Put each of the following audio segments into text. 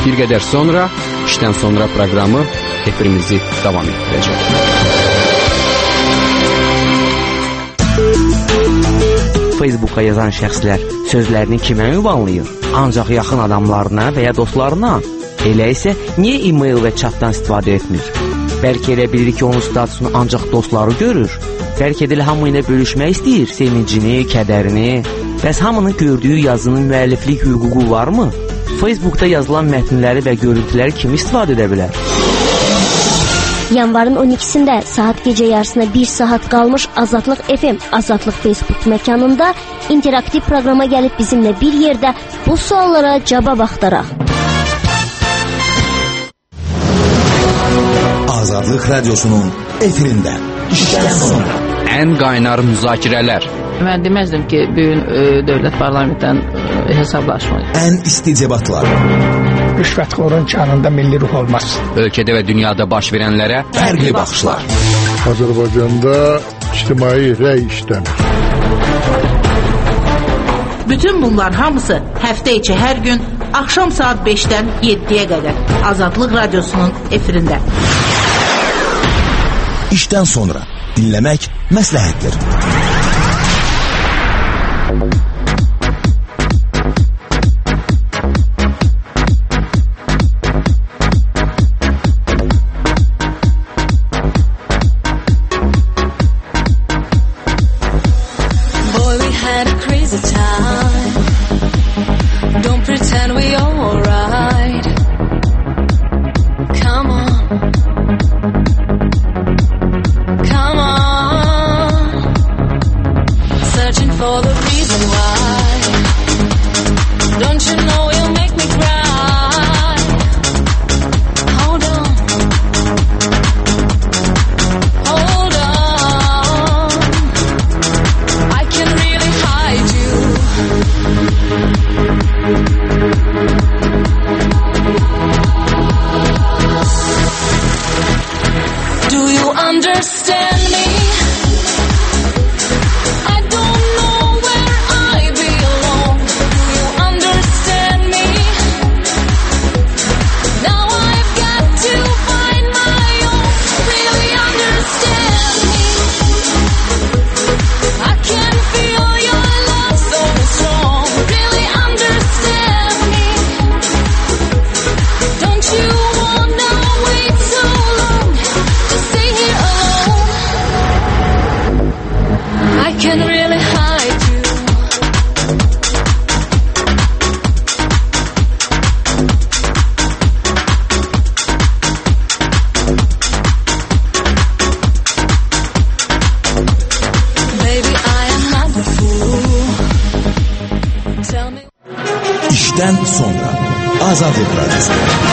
Bir qədər sonra, işdən sonra proqramı efirimizi davam etdirəcək. Facebook'a yazan şəxslər sözlərini kimə ünvanlayır? Ancaq yaxın adamlarına və ya dostlarına. Elə isə niyə e-mail və chatdan istifadə etmir? Bəlkə elə bilir ki, onun statusunu ancaq dostları görür. Bəlkə də hamı ilə bölüşmək istəyir sevincini, kədərini. Bəs hamının gördüyü yazının müəlliflik hüququ varmı? Facebook'da yazılan mətnləri və görüntüləri kim istifadə edə bilər? Yanvarın 12-sində saat gecə yarısına 1 saat qalmış Azadlıq FM, Azadlıq Facebook məkanında interaktiv proqrama gəlib bizimlə bir yerdə bu suallara cavab axtaraq. Azadlıq Radyosu'nun efirində işdən sonra Ən qaynar müzakirələr. Mən deməzdim ki, bugün dövlət parlamentdən hesablaşmayın. Ən isti debatlar. Rüşvətxorun kanında milli ruh olmaz. Ölkədə və dünyada baş verənlərə fərqli baxışlar. Azərbaycanda ictimai rəy işləmir. Bütün bunlar hamısı həftə içi hər gün axşam saat 5-dən 7-yə qədər Azadlıq Radyosu'nun efirində. İşdən sonra dinləmək məsləhətdir. İşdən sonra Azadlıq Radyosu.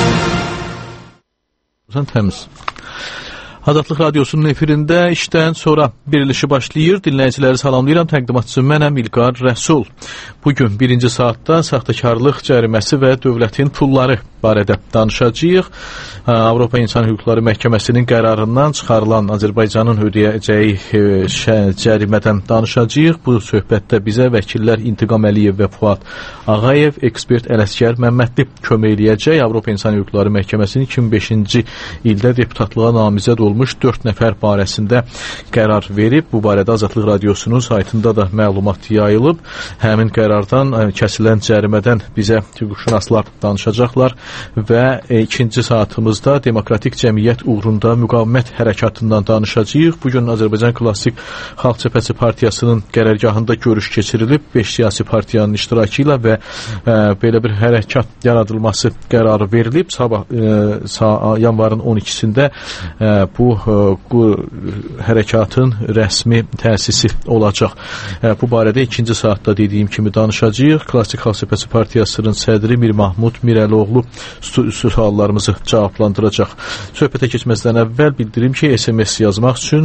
Təmiz. Azadlıq Radyosu'nun efirində işdən sonra verilişi başlayır. Dinləyiciləri salamlayıram. Təqdimatçı mənəm İlqar Rəsul. Bugün birinci saatda saxtakarlıq cəriməsi və dövlətin pulları barədə danışacağıq. Avropa İnsan Hüquqları Məhkəməsinin qərarından çıxarılan Azərbaycanın ödəyəcəyi cərimədən danışacağıq. Bu söhbətdə bizə vəkillər İntiqam Əliyev və Fuad Ağayev, ekspert Ələsgər Məmmədli kömək eləyəcək. Avropa İnsan Hüquqları Məhkəməsinin 2005-ci ildə deputatlığa namizəd olmuş 4 nəfər barəsində qərar verib. Bu barədə Azadlıq Radyosu'nun saytında da məlumat yayılıb. Həmin qərardan kəsilən cərimədən bizə hüquqşünaslar danışacaqlar və ikinci saatımızda Demokratik Cəmiyyət uğrunda müqavimət hərəkatından danışacağıq. Bugün Azərbaycan Klassik Xalq Cəbhəsi Partiyasının qərargahında görüş keçirilib. 5 siyasi partiyanın iştirakı ilə və belə bir hərəkat yaradılması qərarı verilib. Sabah yanvarın 12-sində bu hərəkatın rəsmi təsisi olacaq. Bu barədə ikinci saatda dediyim kimi danışacağıq. Klassik Xalq Cəbhəsi Partiyasının sədri Mir Mahmud Mirəloğlu suallarımızı cavablandıracaq. Söhbətə keçməzdən əvvəl bildirim ki, SMS yazmaq üçün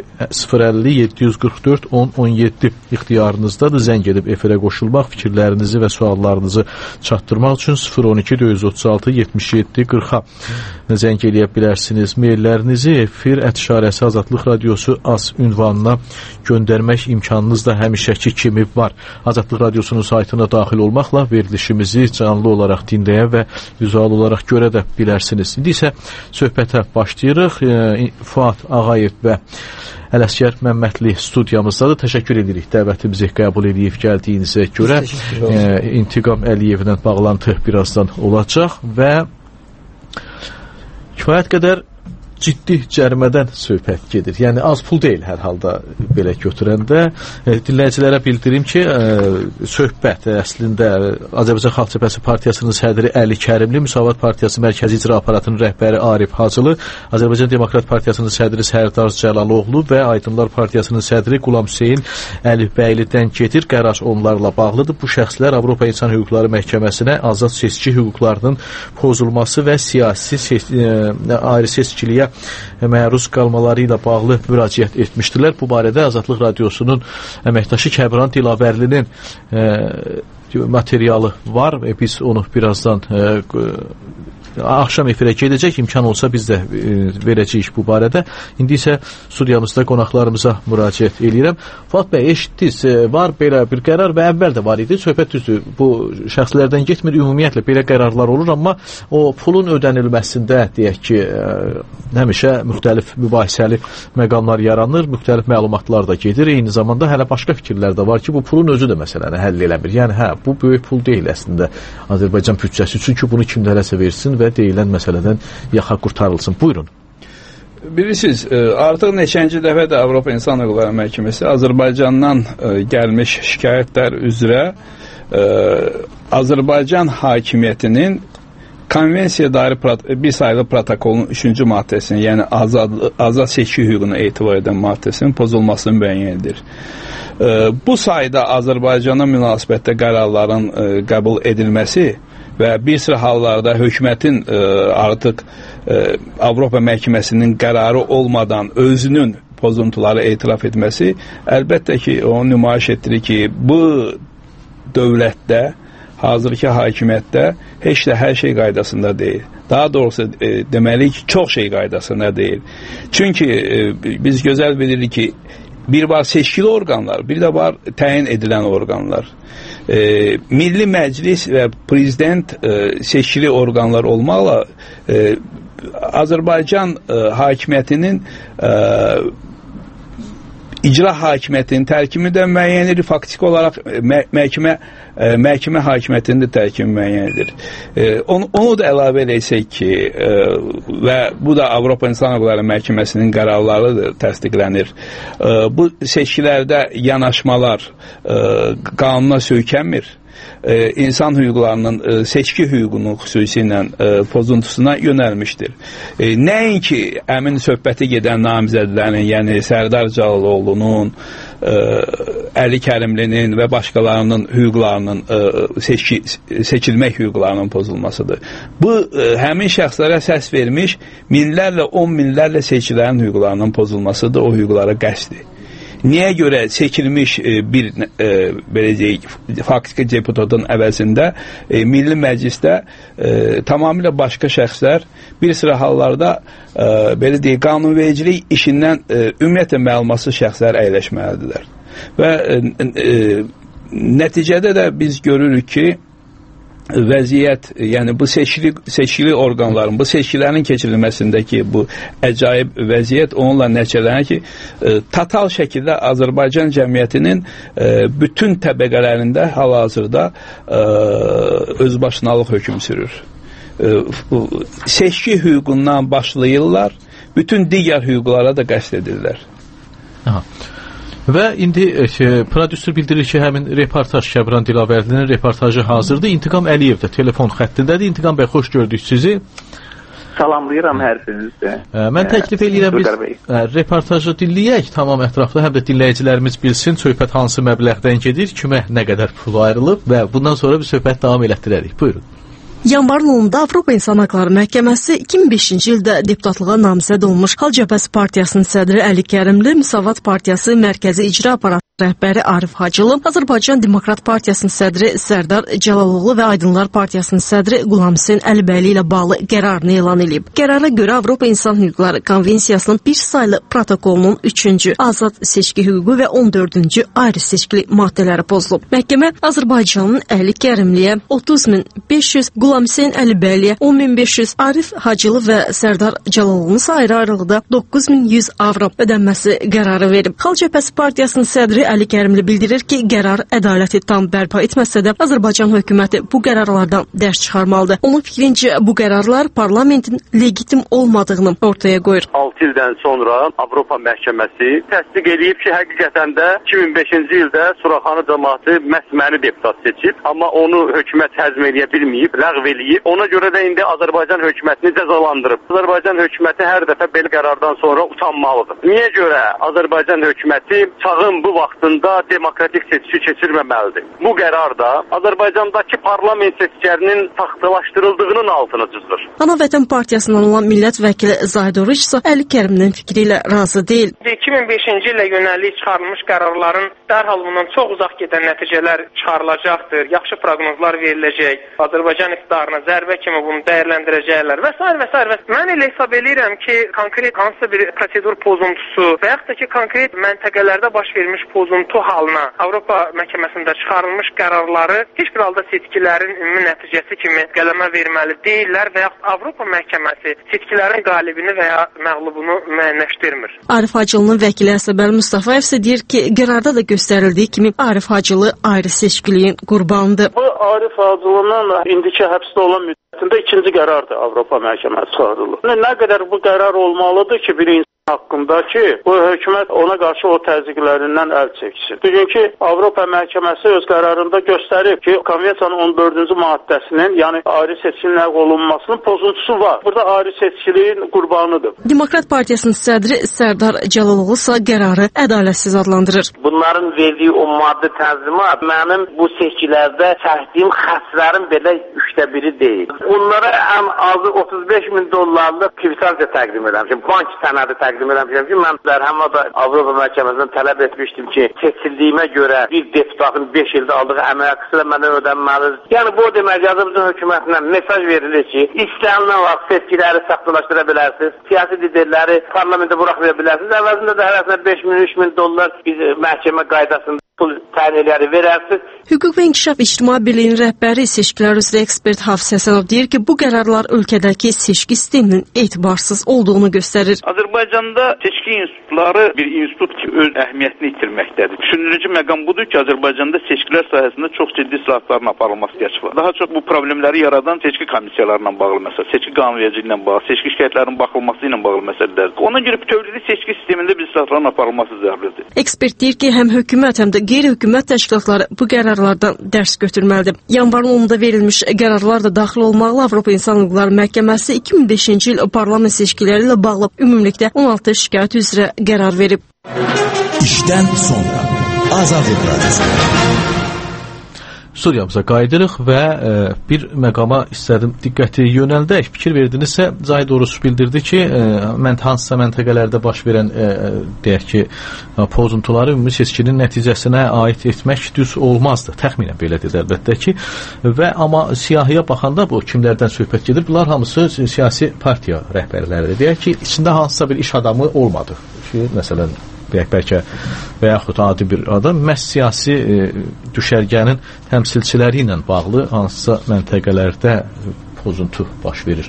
050-744-10-17 ixtiyarınızdadır. Zəng edib efirə qoşulmaq, fikirlərinizi və suallarınızı çatdırmaq üçün 012-436-77-40-a zəng eləyə bilərsiniz. Maillərinizi efir@azadlıqradiosu.az ünvanına göndərmək imkanınız da həmişəki kimi var. Azadlıq Radiosunun saytına daxil olmaqla verilişimizi canlı olaraq dinləyə və vizual olaraq görə də bilərsiniz. İndi isə söhbətə başlayırıq. Fuad Ağayev və Ələsgər Məmmədli studiyamızdadır. Təşəkkür edirik dəvətimizi qəbul edib gəldiyinizə görə. İntiqam Əliyevlə bağlantı birazdan olacaq və kifayət qədər ciddi cərimədən söhbət gedir. Yəni az pul deyil hər halda belə götürəndə. Dinləyicilərə bildirim ki, söhbət əslində Azərbaycan Xalq Cəbhəsi Partiyasının sədri Əli Kərimli, Müsavat Partiyası Mərkəzi İcra Aparatının rəhbəri Arif Hacılı, Azərbaycan Demokrat Partiyasının sədri Sərdar Cəlaloğlu və Aydınlar Partiyasının sədri Qulam Hüseyn Əlibəylidən gedir. Qərar onlarla bağlıdır. Bu şəxslər Avropa İnsan Hüquqları Məhkəməsinə azad seçki hüquqlarının pozulması və siyasi ayrı seçkiliyə məruz qalmaları ilə bağlı müraciət etmişdilər. Bu barədə Azadlıq Radiosunun əməkdaşı Kəbran Dilavərlinin materialı var. Biz onu birazdan axşam efirə gedəcək. İmkan olsa biz də verəcəyik bu barədə. İndi isə studiyamızda qonaqlarımıza müraciət edirəm. Fuad bəy, eşitdiniz, var belə bir qərar və əvvəl də var idi. Söhbət düzdür, bu şəxslərdən getmir, ümumiyyətlə belə qərarlar olur, amma o pulun ödənilməsində deyək ki, həmişə müxtəlif mübahisəli məqamlar yaranır, müxtəlif məlumatlar da gedir. Eyni zamanda hələ başqa fikirlər də var ki, bu pulun özü də məsələni həll eləmir. Yəni bu böyük pul deyil əslində Azərbaycan büdcəsi üçün ki, bunu kimlərəsə versin və deyilən məsələdən yaxa qurtarılsın. Buyurun. Bilirsiniz, artıq neçənci dəfə də Avropa İnsan Hüquqları Məhkəməsi Azərbaycandan gəlmiş şikayətlər üzrə Azərbaycan hakimiyyətinin konvensiya dair bir sayılı protokolun 3-cü maddəsini, yəni azad seçki hüququnu etibar edən maddəsinin pozulmasını müəyyən edir. Bu sayda Azərbaycana münasibətdə qərarların qəbul edilməsi və bir sıra hallarda hökumətin artıq Avropa Məhkəməsinin qərarı olmadan özünün pozuntuları etiraf etməsi əlbəttə ki, onu nümayiş etdirir ki, bu dövlətdə, hazırki hakimiyyətdə heç də hər şey qaydasında deyil. Daha doğrusu deməliyik ki, çox şey qaydasında deyil. Çünki biz gözəl bilirik ki, bir var seçkili orqanlar, bir də var təyin edilən orqanlar. Milli Məclis və Prezident seçkili orqanlar olmaqla Azərbaycan hakimiyyətinin icra hakimiyyətinin tərkimi də müəyyən edir, faktiki olaraq məhkəmə hakimiyyətinin də tərkimi müəyyən edir. Onu da əlavə eləsək ki, və bu da Avropa İnsan Hüquqları Məhkəməsinin qərarları da təsdiqlənir. Bu seçkilərdə yanaşmalar qanuna söykənmir. İnsan hüquqlarının seçki hüququnun xüsusi ilə pozuntusuna yönəlmişdir. Nəinki əmin söhbəti gedən namizədlərin, yəni Sərdar Cəlaloğlu'nun, Əli Kərimlinin və başqalarının hüquqlarının seçilmək hüquqlarının pozulmasıdır. Bu, həmin şəxslərə səs vermiş minlərlə, 10 minlərlə seçkilərin hüquqlarının pozulmasıdır, o hüquqlara qəsdi. Niyə görə seçilmiş bir belə deyək, faktiki deputatın əvəzində Milli Məclisdə tamamilə başqa şəxslər bir sıra hallarda belə deyək, qanunvericilik işindən ümumiyyətlə məlumatsız şəxslər əyləşməlidirlər. Və nəticədə də biz görürük ki, vəziyyət, yəni bu seçkili orqanların, bu seçkilərin keçirilməsindəki bu əcaib vəziyyət onunla nəticələnir ki, total şəkildə Azərbaycan cəmiyyətinin bütün təbəqələrində hal-hazırda özbaşınalıq hökm sürür. Seçki hüququndan başlayırlar, bütün digər hüquqlara da qəsd edirlər. Aha. Və indi prodüser bildirir ki, həmin reportaj Kəbran Dilavərlinin reportajı hazırdır. İntiqam Əliyev də telefon xəttindədir. İntiqam bəy, xoş gördük sizi. Salamlayıram hər birinizdə. Mən təklif edirəm biz reportajı dinləyək tamam ətraflı, həm də dinləyicilərimiz bilsin söhbət hansı məbləğdən gedir, kimə nə qədər pul ayrılıb və bundan sonra bir söhbət davam elətdirərik. Buyurun. Yanvarın 10-da Avropa İnsan Hüquqları Məhkəməsi 2005-ci ildə deputatlığa namizəd olmuş Xalq Cəbhəsi Partiyasının sədri Əli Kərimli, Müsavat Partiyası Mərkəzi İcra Aparatı rəhbəri Arif Hacılı, Azərbaycan Demokrat Partiyasının sədri Sərdar Cəlaloğlu və Aydınlar Partiyasının sədri Qulam Hüseyn Əlibəyli ilə bağlı qərarını elan edib. Qərara görə Avropa İnsan Hüquqları Konvensiyasının bir saylı protokolunun 3-cü azad seçki hüququ və 14-cü ayrı seçkili maddələri pozulub. Məhkəmə Azərbaycanın Əli Kərimliyə 30.500, Qulam Hüseyn Əlibəyliyə 10.500, Arif Hacılı və Sərdar Cəlaloğlu'nun isə ayrı-ayrılıqda 9.100 avro ödənməsi qərarı verib. Xalq Cəbhəsi Partiyasının sədri Əli Kərimli bildirir ki, qərar ədaləti tam bərpa etməsə də Azərbaycan hökuməti bu qərarlardan dərs çıxarmalıdır. Onun fikrincə bu qərarlar parlamentin legitim olmadığını ortaya qoyur. 6 ildən sonra Avropa Məhkəməsi təsdiq edib ki, həqiqətən də 2005-ci ildə Suraxanı cəmaatı məhz məni deputat seçib, amma onu hökumət həzm edə bilməyib, ləğv eləyib. Ona görə də indi Azərbaycan hökumətini cəzalandırıb. Azərbaycan hökuməti hər dəfə belə qərardan sonra utanmalıdır. Niyə görə Azərbaycan hökuməti çağın bu vaxtında demokratik seçki keçirməməlidir? Bu qərar da Azərbaycandakı parlament seçkilərinin taxtalaşdırıldığının altını çizir. Ana Vətən Partiyasından olan millət vəkili Zahid Oruç isə Əli Kərimlinin fikri ilə razı deyil. 2005-ci ilə yönəlik çıxarılmış qərarların dərhal bundan çox uzaq gedən nəticələr çıxarılacaqdır. Yaxşı proqnozlar veriləcək. Azərbaycan iqtidarına zərbə kimi bunu dəyərləndirəcəklər və s. və s. Mən elə hesab edirəm ki, konkret hansısa bir prosedur pozuntusu və yaxud da ki, konkret məntəqələrdə baş vermiş pozuntu halına Avropa Məhkəməsində çıxarılmış qərarları heç bir halda seçkilərin ümumi nəticəsi kimi qələmə verməli deyirlər və yaxud Avropa Məhkəməsi seçkilərin qalibini və ya məğlubunu müəyyənləşdirmir. Arif Hacılının vəkili Əsəbəl Mustafayev isə deyir ki, qərarda da göstərildiyi kimi Arif Hacılı ayrı seçkiliyin qurbanıdır. Bu Arif Hacılının indiki həbsdə olan müddətində ikinci qərardır Avropa Məhkəməsi çıxarılır. Nə qədər bu qərar olmalıdır ki, bir insan haqqında ki, bu hökumət ona qarşı o təzyiqlərindən əl çəksin. Bugünkü Avropa Məhkəməsi öz qərarında göstərib ki, konvensiyanın 14-cü maddəsinin, yəni ayrı seçkinin ləğv olunmasının pozuntusu var. Burada ayrı seçkiliyin qurbanıdır. Demokrat Partiyasının sədri Sərdar Cəlaloğlu isə qərarı ədalətsiz adlandırır. Bunların verdiyi o maddi tənzimat mənim bu seçkilərdə çəkdiyim xərclərin belə 1/3 deyil. Onlara ən azı $35.000 kvitansiya təqdim edirəm. Bank sənədi təqdim edirəm ki, mən həm də Avropa Məhkəməsindən tələb etmişdim ki, seçildiyimə görə bir deputatın 5 ildə aldığı əmək haqqısı da məndən ödənməlidir. Yəni bu demək Azərbaycan hökumətindən mesaj verilir ki, istənilən vaxt seçkiləri saxtalaşdıra bilərsiniz, siyasi liderləri parlamentə buraxmaya bilərsiniz, əvəzində də hərəsinə $5.000-3.000 biz məhkəmə qaydasında pul təyin edəri verərsiniz. Hüquq və İnkişaf İctimai Birliyinin rəhbəri seçkilər üzrə ekspert Hafiz Həsənov deyir ki, bu qərarlar ölkədəki seçki sisteminin etibarsız olduğunu göstərir. Azərbaycanda seçki institutları bir institut ki, öz əhəmiyyətini itirməkdədir. Düşündürücü məqam budur ki, Azərbaycanda seçkilər sahəsində çox ciddi islahatların aparılması ihtiyac var. Daha çox bu problemləri yaradan seçki komissiyalarla bağlı məsələ, seçki qanunvericiliyi ilə bağlı, seçki şikayətlərinin baxılması ilə bağlı məsələlərdir. Ona görə bütövlükdə seçki sistemində bir islahatların aparılması zəruridir. Ekspert deyir ki, həm hökumət, həm də qeyri-hökumət təşkilatları bu qərarlardan dərs götürməlidir. Yanvarın 10-da verilmiş qərarlar da daxil olmaqla Avropa İnsan Hüquqları Məhkəməsi 2005-ci il parlament seçkiləri ilə bağlı ümumilikdə 16 şikayət üzrə qərar verib. İşdən sonra Azadlıq Radiosu. Studiyamıza qayıdırıq və bir məqama istədim diqqəti yönəldək. Fikir verdinizsə, Zahid Oruç bildirdi ki, hansısa məntəqələrdə baş verən deyək ki, pozuntuları ümumi seçkinin nəticəsinə aid etmək düz olmazdı. Təxminən belədir əlbəttə ki. Və amma siyahıya baxanda bu kimlərdən söhbət gedir? Bunlar hamısı siyasi partiya rəhbərləridir. Deyək ki, içində hansısa bir iş adamı olmadı. Məsələn, bəlkə və yaxud adi bir adam məhz siyasi düşərgənin təmsilçiləri ilə bağlı hansısa məntəqələrdə pozuntu baş verir.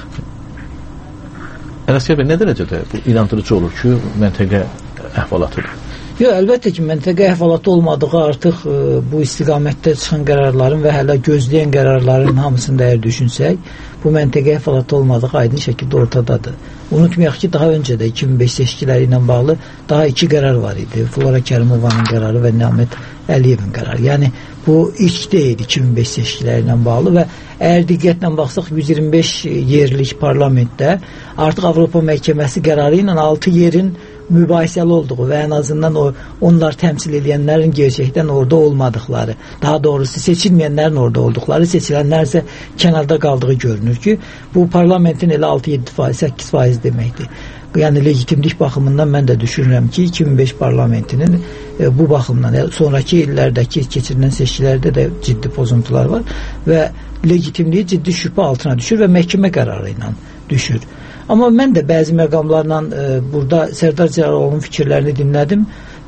Ələsgər bəy, nə dərəcədə bu inandırıcı olur ki, məntəqə əhvalatıdır? Yox, əlbəttə ki, məntəqə əhvalatı olmadığı artıq bu istiqamətdə çıxan qərarların və hələ gözləyən qərarların hamısını da əgər düşünsək, bu məntəqə əhvalatı olmadığı aydın şəkildə ortadadır. Unutmayaq ki, daha öncə də 2005 seçkiləri ilə bağlı daha 2 qərar var idi. Flora Kərimovanın qərarı və Nəhmət Əliyevin qərarı. Yəni, bu ilk deyil 2005 seçkiləri ilə bağlı və əgər diqqətlə baxsaq 125 yerlik parlamentdə artıq Avropa Məhkəməsi qərarı ilə 6 yerin mübahisəli olduğu və ən azından onlar təmsil edənlərin gerçəkdən orada olmadıqları, daha doğrusu seçilməyənlərin orada olduqları, seçilənlər isə kənarda qaldığı görünür ki, bu parlamentin elə 6-7%, 8% deməkdir. Yəni legitimlik baxımından mən də düşünürəm ki, 2005 parlamentinin bu baxımdan sonraki illərdəki keçirilən seçkilərdə də ciddi pozuntular var və legitimliyi ciddi şübhə altına düşür və məhkəmə qərarı ilə düşür. Amma mən də bəzi məqamlarla burada Sərdar Cəlaloğlu'nun fikirlərini dinlədim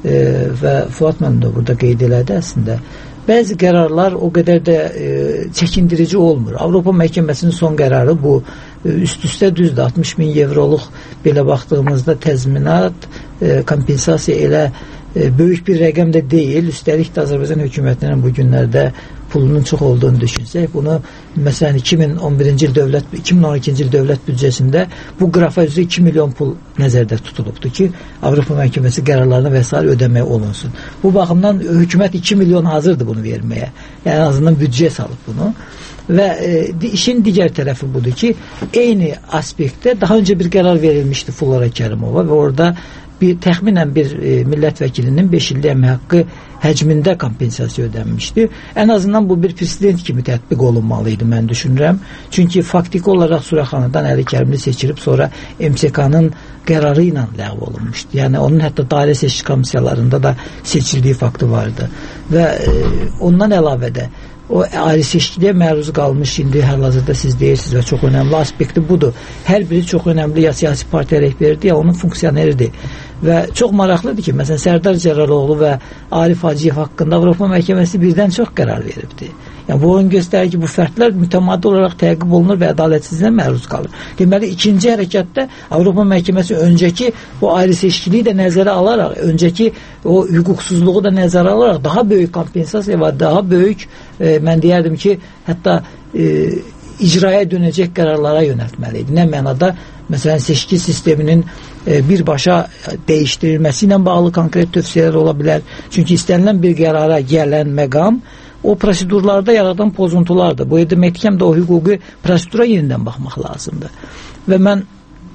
və Fuad mənim də burada qeyd elədi əslində. Bəzi qərarlar o qədər də çəkindirici olmur. Avropa Məhkəməsinin son qərarı bu üst-üstə düzdür. 60 min evroluq belə baxdığımızda təzminat, kompensasiya elə böyük bir rəqəm də deyil. Üstəlik də Azərbaycan hökumətinin bu günlərdə pulunun çox olduğunu düşünsək, bunu məsələn 2011-ci il 2012-ci il dövlət büdcəsində bu qrafa üzrə 2 milyon pul nəzərdə tutulubdur ki, Avropa Məhkəməsi qərarlarına və s. ödəmək olunsun. Bu baxımdan hökumət 2 milyon hazırdır bunu verməyə. Yəni en azından büdcəyə salıb bunu. Və işin digər tərəfi budur ki, eyni aspektdə daha öncə bir qərar verilmişdi Flora Kərimova və orada təxminən bir millət vəkilinin 5 illik əmək haqqı həcmində kompensasiya ödənmişdi. Ən azından bu bir president kimi tətbiq olunmalıydı, mən düşünürəm. Çünki faktiki olaraq Suraxanadan Əli Kərimli seçilib, sonra MSK-nın qərarı ilə ləğv olunmuşdu. Yəni onun hətta dairə seçki komissiyalarında da seçildiyi faktı vardı. Və ondan əlavə də o ayrı seçkiliyə məruz qalmış, indi hal-hazırda siz deyirsiniz və çox önəmli aspekti budur. Hər biri çox önəmli, ya siyasi partiya rəhbəridir, ya onun funksioneridir. Və çox maraqlıdır ki, məsələn, Sərdar Cəlaloğlu və Arif Hacıyev haqqında Avropa Məhkəməsi birdən çox qərar veribdir. Yəni, bu oyun göstərir ki, bu fərdlər mütəmadi olaraq təqib olunur və ədalətsizliyə məruz qalır. Deməli, ikinci hərəkətdə Avropa Məhkəməsi öncəki o ayrı seçkiliyi də nəzərə alaraq, öncəki o hüquqsuzluğu da nəzərə alaraq daha böyük kompensasiya və daha böyük, mən deyərdim ki, hətta icraya dönəcək qərarlara yönəltməliydi. Nə mənada, məsələn, seçki sisteminin birbaşa dəyişdirilməsi ilə bağlı konkret tövsiyələr ola bilər. Çünki istənilən bir qərara gələn məqam o prosedurlarda yaradan pozuntulardır. Bu deməkdir ki, o hüquqi prosedura yenidən baxmaq lazımdır. Və mən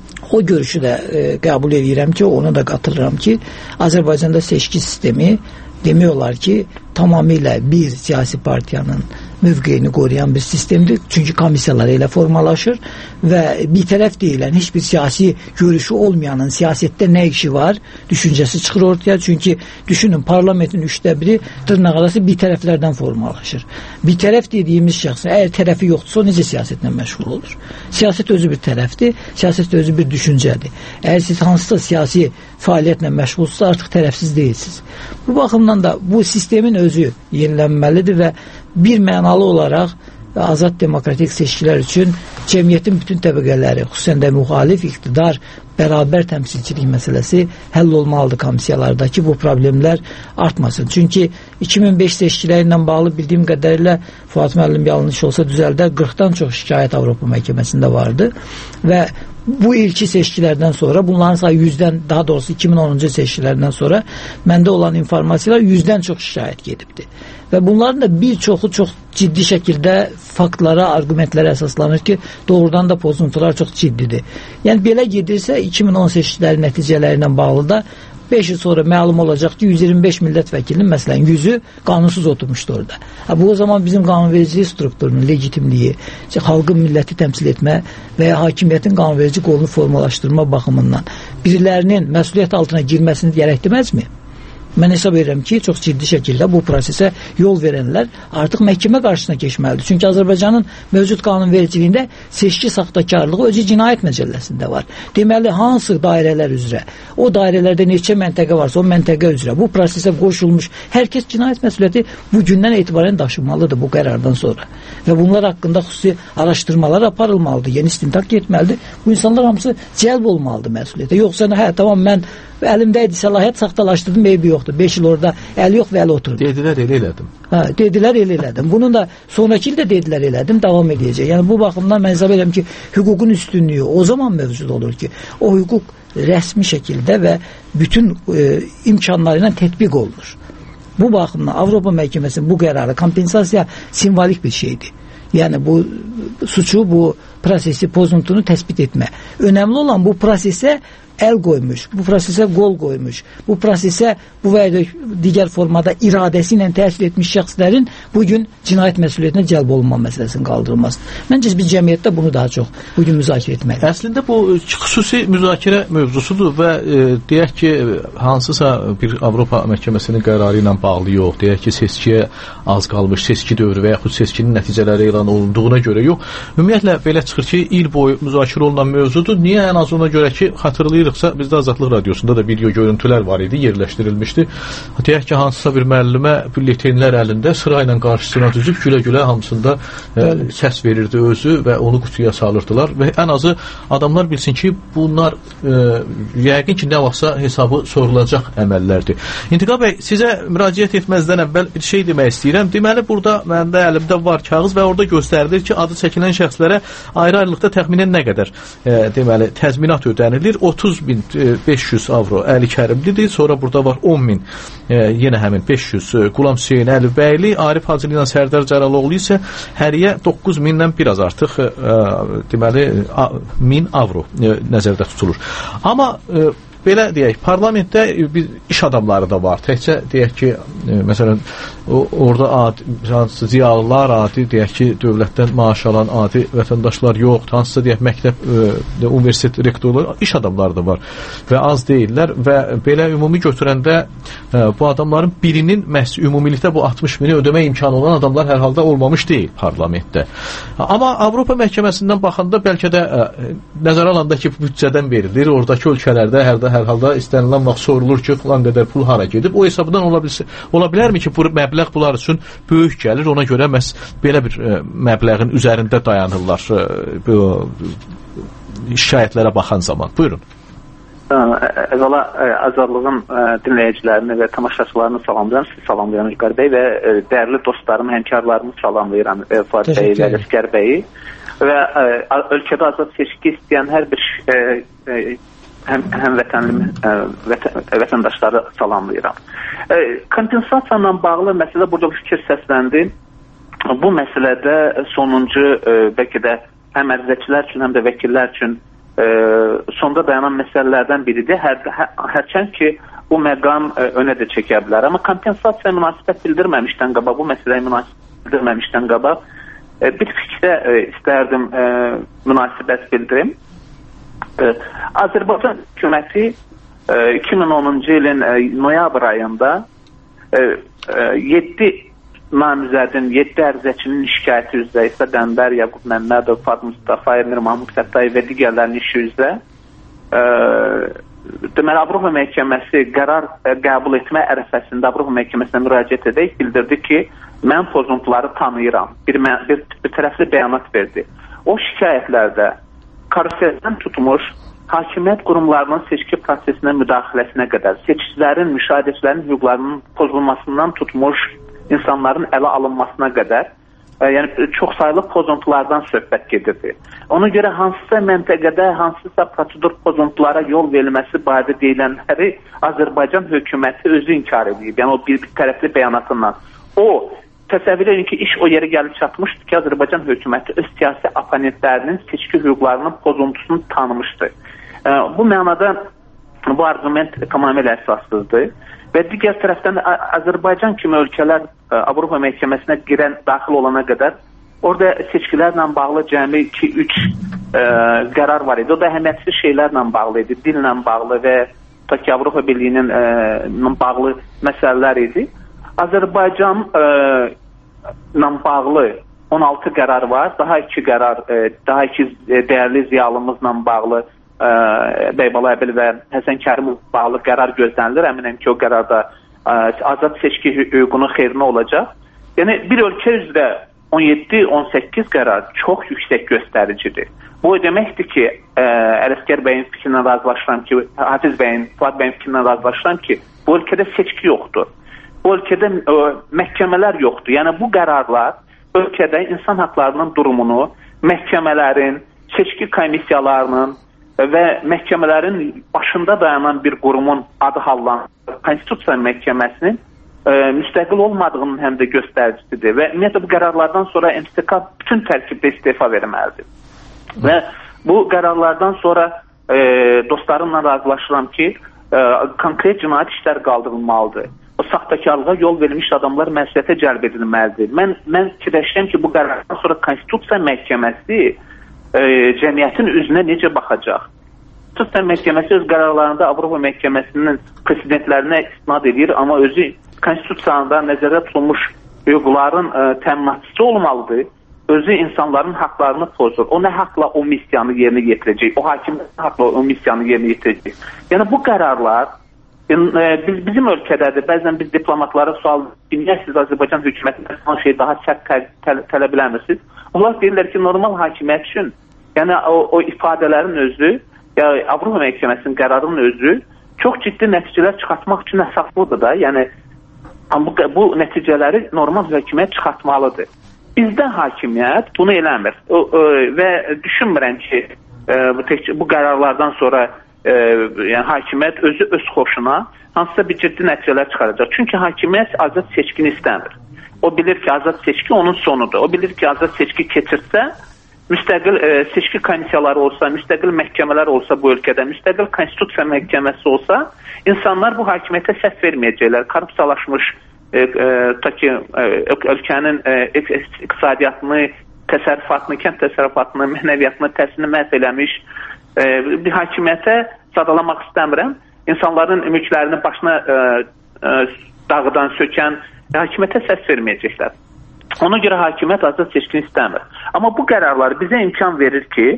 o görüşü də qəbul edirəm ki, ona da qatılıram ki, Azərbaycanda seçki sistemi demək olar ki, tamamilə bir siyasi partiyanın mövqeyini qoruyan bir sistemdir. Çünki komissiyalar elə formalaşır və bir tərəf deyilən, heç bir siyasi görüşü olmayanın siyasətdə nə işi var düşüncəsi çıxır ortaya. Çünki düşünün, parlamentin 1/3 dırnaqarası bir tərəflərdən formalaşır. Bir tərəf dediyimiz şəxs, əgər tərəfi yoxdursa, o necə siyasətlə məşğul olur? Siyasət özü bir tərəfdir, siyasət özü bir düşüncədir. Əgər siz hansısa siyasi fəaliyyətlə məşğulsunuz, artıq tərəfsiz deyilsiniz. Bu baxımdan da bu sistemin özü yenilənməlidir və bir mənalı olaraq azad demokratik seçkilər üçün cəmiyyətin bütün təbəqələri, xüsusən də müxalif, iqtidar, bərabər təmsilçilik məsələsi həll olmalıdır komissiyalardakı bu problemlər artmasın. Çünki 2005 seçkiləri ilə bağlı bildiyim qədərilə Fuad müəllim yanlış olsa düzəldər, 40-dan çox şikayət Avropa Məhkəməsində vardı və bu ilki seçkilərdən sonra, bunların sayı 100-dən, daha doğrusu 2010-cu seçkilərdən sonra məndə olan informasiyalar 100-dən çox şikayət gedibdir. Və bunların da bir çoxu çox ciddi şəkildə faktlara, argumentlərə əsaslanır ki, doğrudan da pozuntular çox ciddidir. Yəni, belə gedirsə, 2010 seçkiləri nəticələri ilə bağlı da 5 il sonra məlum olacaq ki, 125 millət vəkilinin, məsələn, 100-ü qanunsuz oturmuşdu orada. Bu o zaman bizim qanunvericilik strukturunun legitimliyi, xalqın milləti təmsil etmə və ya hakimiyyətin qanunverici qolunu formalaşdırma baxımından birilərinin məsuliyyət altına girməsini gərəkdirməzmi? Mən hesab edirəm ki, çox ciddi şəkildə bu prosesə yol verənlər artıq məhkəmə qarşısına keçməlidir. Çünki Azərbaycanın mövcud qanunvericiliyində seçki saxtakarlığı özü cinayət məcəlləsində var. Deməli, hansı dairələr üzrə, o dairələrdə neçə məntəqə varsa, o məntəqə üzrə bu prosesə qoşulmuş hər kəs cinayət məsuliyyəti bu gündən etibarən daşımalıdır bu qərardan sonra. Və bunlar haqqında xüsusi araşdırmalar aparılmalıdır, yeni istintaq getməlidir. Bu insanlar hamısı cəlb olmalıdır məsuliyyətə. Yoxsa, tamam, mən əlimdə idi səlahiyyət, saxtalaşdırdım, eybi yoxdur. 5 il orada əli yox və əli oturdu. Dedilər, elə elədim. Dedilər, elə elədim. Bunun da sonraki ildə dedilər, elədim, davam edəcək. Yəni, bu baxımdan mən hesab edirəm ki, hüququn üstünlüyü o zaman mövcud olur ki, o hüquq rəsmi şəkildə və bütün imkanları ilə tətbiq olunur. Bu baxımdan Avropa Məhkəməsinin bu qərarı, kompensasiya simvolik bir şeydir. Yəni, bu suçu, bu prosesi, pozuntunu təsbit etmə. Önəmli olan bu prosesə əl qoymuş, bu prosesə qol qoymuş, bu prosesə bu və ya digər formada iradəsi ilə təsir etmiş şəxslərin bugün cinayət məsuliyyətinə cəlb olunma məsələsinin qaldırılmasıdır. Məncə biz cəmiyyətdə bunu daha çox bugün müzakirə etməliyik. Əslində bu xüsusi müzakirə mövzusudur və deyək ki, hansısa bir Avropa məhkəməsinin qərarı ilə bağlı yox, deyək ki, seçkiyə az qalmış, seçki dövrü və yaxud seçkinin nəticələri elan olunduğuna görə yox. Ümumiyyətlə belə çıxır ki, il boyu müzakirə olunan mövzudur. Niyə? Ən az ona görə ki, xatırlayırıqsa, bizdə Azadlıq Radiosunda da video görüntülər var idi, yerləşdirilmişdi. Deyək ki, hansısa bir müəllimə bülletenlər əlində sırayla qarşısına düzüb gülə-gülə hamısında səs verirdi özü və onu qutuya salırdılar və ən azı adamlar bilsin ki, bunlar yəqin ki, nə vaxtsa hesabı sorulacaq əməllərdir. İntiqam bəy, sizə müraciət etməzdən əvvəl bir şey demək istəyirəm. Deməli, burada məndə əlimdə var kağız və orada göstərilir ki, adı çəkilən şəxslərə ayrı-ayrılıqda təxminən nə qədər deməli, təzminat ödənilir. 30.500 avro Əli Kərimlidir, sonra burada var 10.000 yenə həmin 500 Qulam Hüseyn Əlibəyli, Arif Hacılı ilə Sərdar Cəraloğlu isə həriyə 9.000-dən biraz artıq deməli 1000 avro nəzərdə tutulur. Amma belə deyək, parlamentdə iş adamları da var. Təkcə deyək ki, məsələn, orada ziyalılar, adi deyək ki, dövlətdən maaş alan adi vətəndaşlar yox, hansısa deyək, məktəb, universitet rektorları, iş adamları da var və az deyirlər və belə ümumi götürəndə bu adamların birinin məhz ümumilikdə bu 60.000-i ödəmə imkanı olan adamlar hər halda olmamış deyil parlamentdə. Amma Avropa məhkəməsindən baxanda bəlkə də nəzərə alanda ki, büdcədən verilir, oradakı ölkələrdə hər halda istənilən vaxt sorulur ki, filan qədər pul hara gedib. O hesabdan ola bilərmi ki, bu məbləğ bunlar üçün böyük gəlir, ona görə məhz belə bir məbləğin üzərində dayanırlar bu şikayətlərə baxan zaman. Buyurun. Əvvəla Azadlığın dinləyicilərini və tamaşaçılarını salamlayıram. Sizi salamlayıram İlqar bəy və dəyərli dostlarımı, həmkarlarımı salamlayıram Fuad bəy və Ələsgər bəyi və ölkədə azad seçki istəyən hər bir vətəndaşları salamlayıram. Kompensasiya ilə bağlı məsələ burada fikir səsləndi. Bu məsələdə sonuncu bəlkə də həm ərizəçilər üçün, həm də vəkillər üçün sonda dayanan məsələlərdən biridir. Hərçənd ki, bu məqam önə də çəkə bilər. Amma kompensasiya münasibət bildirməmişdən qabaq, bu məsələyə münasibət bildirməmişdən qabaq bir fikrə istərdim münasibət bildirim. Azərbaycan hökuməti 2010-cu ilin noyabr ayında 7 namizədin, 7 ərizəçinin şikayəti üzrə İsa Qəmbər, Yaqub Məmmədov, Fad Mustafayev, Mir Mahmud Xəttayev və digərlərinin işi üzrə deməli Avropa məhkəməsi qərar qəbul etmə ərəfəsində Avropa məhkəməsinə müraciət edək bildirdi ki, mən pozuntuları tanıyıram. Bir tərəfli bəyanat verdi. O şikayətlərdə karuseldən tutmuş, hakimiyyət qurumlarının seçki prosesinə müdaxiləsinə qədər, seçicilərin, müşahidəçilərin hüquqlarının pozulmasından tutmuş, insanların ələ alınmasına qədər, yəni çox saylı pozuntulardan söhbət gedirdi. Ona görə hansısa məntəqədə, hansısa prosedur pozuntulara yol verilməsi barədə deyilənləri Azərbaycan hökuməti özü inkar edib. Yəni o bir tərəfli bəyanatından. O təsəvvür edin ki, iş o yerə gəlib çatmışdı ki, Azərbaycan hökuməti öz siyasi oponentlərinin seçki hüquqlarının pozuntusunu tanımışdı. Bu mənada bu argument tamamilə əsassızdır və digər tərəfdən Azərbaycan kimi ölkələr Avropa məhkəməsinə daxil olana qədər orada seçkilərlə bağlı cəmi 2-3 qərar var idi. O da əhəmiyyətli şeylərlə bağlı idi, dillə bağlı və ta ki Avropa Birliyinin bağlı məsələlər idi. Azərbaycan ilə bağlı 16 qərar var. Daha 2 qərar, daha 2 dəyərli ziyalımızla bağlı Bəybala Əbil və Həsən Kərimov bağlı qərar gözlənilir. Əminəm ki, o qərarda azad seçki hüququnun xeyrinə olacaq. Yəni, bir ölkə üzrə 17-18 qərar çox yüksək göstəricidir. Bu deməkdir ki, Ələsgər bəyin fikrindən razılaşıram ki, Hafiz bəyin, Fuad bəyin fikrindən razılaşıram ki, bu ölkədə seçki yoxdur. Bu ölkədə məhkəmələr yoxdur. Yəni, bu qərarlar ölkədə insan haqlarının durumunu, məhkəmələrin, seçki komissiyalarının və məhkəmələrin başında dayanan bir qurumun adı hallan Konstitusiya məhkəməsinin müstəqil olmadığının həm də göstəricisidir və ümumiyyətlə bu qərarlardan sonra MSK bütün tərkibdə istefa verməlidir. Və bu qərarlardan sonra dostlarımla razılaşıram ki, konkret cinayət işlər qaldırılmalıdır. O saxtakarlığa yol verilmiş adamlar məsuliyyətə cəlb edilməlidir. Mən fikirləşirəm ki, bu qərardan sonra Konstitusiya Məhkəməsi cəmiyyətin üzünə necə baxacaq? Konstitusiya Məhkəməsi öz qərarlarında Avropa Məhkəməsinin presidentlərinə istinad edir, amma özü Konstitusiyada nəzərdə tutulmuş hüquqların təminatçısı olmalıdır. Özü insanların haqlarını pozur. O nə haqla o missiyanı yerinə yetirəcək? O hakim nə haqla o missiyanı yerinə yetirəcək? Yəni bu qərarlar bizim ölkədədir. Bəzən biz diplomatlara sual niyə siz Azərbaycan hökumətindən falan şey daha sərt tələb eləmirsiniz? Onlar deyirlər ki, normal hakimiyyət üçün yəni o ifadələrin özü, yəni Avropa Məhkəməsinin qərarının özü çox ciddi nəticələr çıxartmaq üçün əsaslıdır da. Yəni bu nəticələri normal hökumət çıxartmalıdır. Bizdə hakimiyyət bunu eləmir və düşünmürəm ki, bu qərarlardan sonra yəni hakimiyyət özü öz xoşuna hansısa bir ciddi nəticələr çıxaracaq. Çünki hakimiyyət azad seçkini istəmir. O bilir ki, azad seçki onun sonudur. O bilir ki, azad seçki keçirsə, müstəqil seçki komissiyaları olsa, müstəqil məhkəmələr olsa bu ölkədə, müstəqil konstitusiya məhkəməsi olsa, insanlar bu hakimiyyətə səhv verməyəcəklər. Korrupsiyalaşmış ölkənin iqtisadiyyatını, təsərrüfatını, kənd təsərrüfatını, mənəviyyatını, təsirini məhv eləmiş bir hakimiyyətə sadalamaq istəmirəm. İnsanların mülklərini başına dağıdan, sökən hakimiyyətə səs verməyəcəklər. Ona görə hakimiyyət azad seçkini istəmir. Amma bu qərarlar bizə imkan verir ki,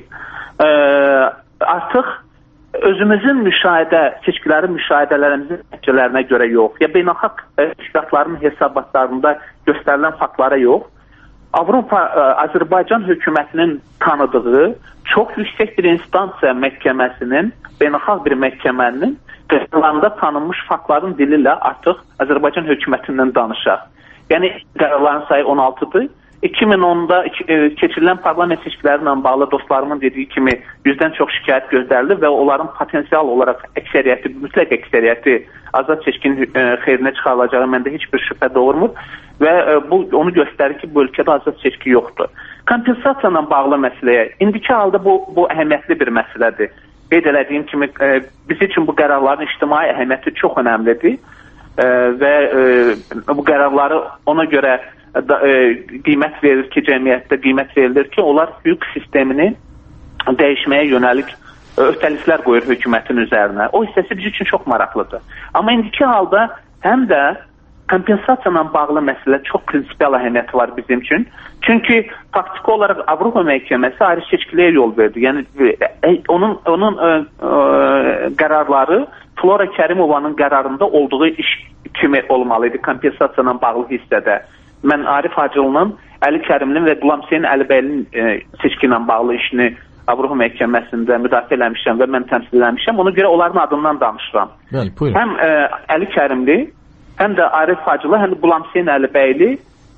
artıq özümüzün seçkilərin müşahidələrimizin nəticələrinə görə yox, ya beynəlxalq təşkilatların hesabatlarında göstərilən faktlara yox, Avropa, Azərbaycan hökumətinin tanıdığı çox yüksək bir instansiya məhkəməsinin, beynəlxalq bir məhkəmənin qərarlarında tanınmış faktların dili ilə artıq Azərbaycan hökumətindən danışaq. Yəni, qərarların sayı 16-dır. 2010-da keçirilən parlament seçkiləri ilə bağlı dostlarımın dediyi kimi 100-dən çox şikayət göndərilir və onların potensial olaraq əksəriyyəti, mütləq əksəriyyəti azad seçkinin xeyrinə çıxarılacağı məndə heç bir şübhə doğurmur və bu onu göstərir ki, bu ölkədə azad seçki yoxdur. Kompensasiya ilə bağlı məsələyə, indiki halda bu əhəmiyyətli bir məsələdir. Qeyd elədiyim kimi biz üçün bu qərarların ictimai əhəmiyyəti çox önəmlidir və bu qərarları ona görə qiymət verir ki, cəmiyyətdə qiymət verilir ki, onlar hüquq sistemini dəyişməyə yönəlik öhdəliklər qoyur hökumətin üzərinə. O hissəsi biz üçün çox maraqlıdır. Amma indiki halda həm də kompensasiya ilə bağlı məsələ çox prinsipial əhəmiyyəti var bizim üçün. Çünki faktiki olaraq Avropa Məhkəməsi ayrı seçkiliyə yol verdi. Yəni onun qərarları Flora Kərimovanın qərarında olduğu iş kimi olmalıydı kompensasiya ilə bağlı hissədə. Mən Arif Hacılının, Əli Kərimlinin və Qulam Hüseyn Əlibəyinin seçki ilə bağlı işini Avropa Məhkəməsində müdafiə eləmişəm və mən təmsil eləmişəm. Ona görə onların adından danışıram. Bəli, həm Əli Kərimli, həm də Arif Hacılı, həm də Qulam Hüseyn Əlibəyli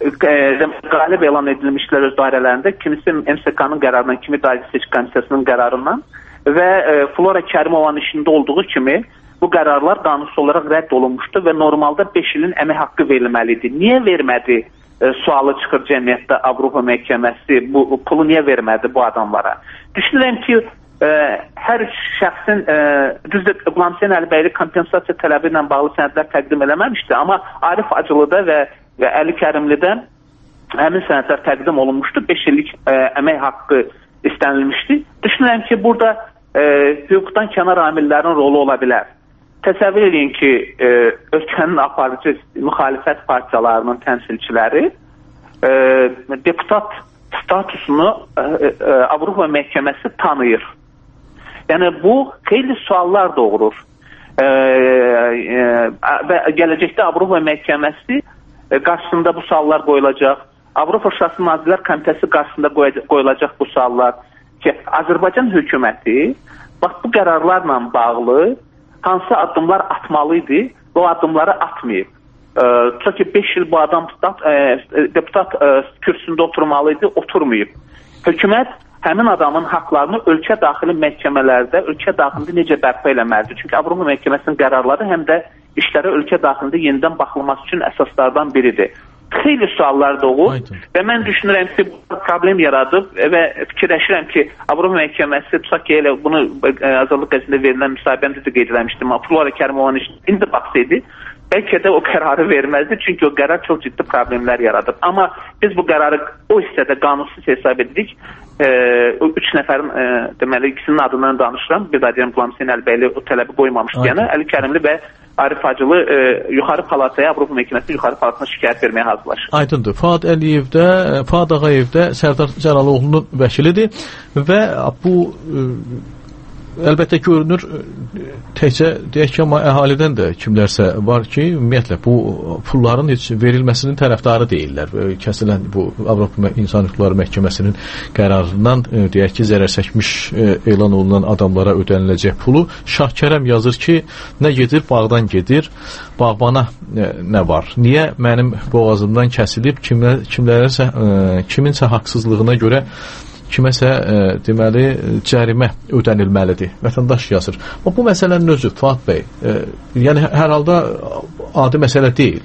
qalib elan edilmişlər öz dairələrində. Kimisi MSK-nın qərarından, kimi dairə seçki komissiyasının qərarından və Flora Kərimovanın işində olduğu kimi bu qərarlar qanunsuz olaraq rədd olunmuşdu və normalda 5 ilin əmək haqqı verilməlidir. Niyə vermədi sualı çıxır cəmiyyətdə Avropa Məhkəməsi, bu pulu niyə vermədi bu adamlara? Düşünürəm ki, hər şəxsin, düzdür, Qulam Hüseyn Əlibəyli kompensasiya tələbi ilə bağlı sənədlər təqdim eləməmişdi, amma Arif Acılıda və Əli Kərimlidə həmin sənədlər təqdim olunmuşdu, 5 illik əmək haqqı istənilmişdi. Düşünürəm ki, burada hüquqdan kənar amillərin rolu ola bilər. Təsəvvür edin ki, ölkənin aparıcı müxalifət partiyalarının təmsilçiləri deputat statusunu Avropa Məhkəməsi tanıyır. Yəni, bu xeyli suallar doğurur. Və gələcəkdə Avropa Məhkəməsi qarşısında bu suallar qoyulacaq. Avropa Şurası Nazirlər Komitəsi qarşısında qoyulacaq bu suallar ki, Azərbaycan hökuməti bax, bu qərarlarla bağlı hansı addımlar atmalıydı və o addımları atmayıb. Çünki 5 il bu adam deputat kürsündə oturmalıydı, oturmayıb. Hökumət həmin adamın haqlarını ölkə daxili məhkəmələrdə, ölkə daxilində necə bərpa eləməlidir? Çünki Avropa Məhkəməsinin qərarları həm də işlərə ölkə daxilində yenidən baxılması üçün əsaslardan biridir. xeyli suallar doğur və mən düşünürəm ki, bu problem yaradıb və fikirləşirəm ki, Avropa Məhkəməsi tutaq ki, elə bunu Azadlıq qəzetində verilən müsahibəmdə də qeyd eləmişdim. Flora Kərimovanın indi baxsaydı, bəlkə də o qərarı verməzdi, çünki o qərar çox ciddi problemlər yaradıb. Amma biz bu qərarı o hissədə qanunsuz hesab edirik. O 3 nəfərin deməli ikisinin adından danışıram. Bir də deyirəm Qulam Hüseyn Əlibəyli o tələbi qoymamışdı. Yəni Əli Kərimli və Arif Hacılı yuxarı palataya, Avropa Məhkəməsinin yuxarı palatına şikayət verməyə hazırlaşır. Aydındır. Fuad Ağayev də Sərdar Cəlaloğlu'nun vəkilidir və bu əlbəttə görünür təkcə deyək ki, amma əhalidən də kimlərsə var ki, ümumiyyətlə bu pulların heç verilməsinin tərəfdarı deyirlər. Kəsilən bu Avropa İnsan Hüquqları Məhkəməsinin qərarından deyək ki, zərər çəkmiş elan olunan adamlara ödəniləcək pulu Şahkərəm yazır ki, nə gedir? Bağdan gedir. Bağbana nə var? Niyə mənim boğazımdan kəsilib kiminsə haqsızlığına görə kiməsə deməli cərimə ödənilməlidir. Vətəndaş yazır. Bu məsələnin özü Fuad bəy, yəni hər halda adi məsələ deyil.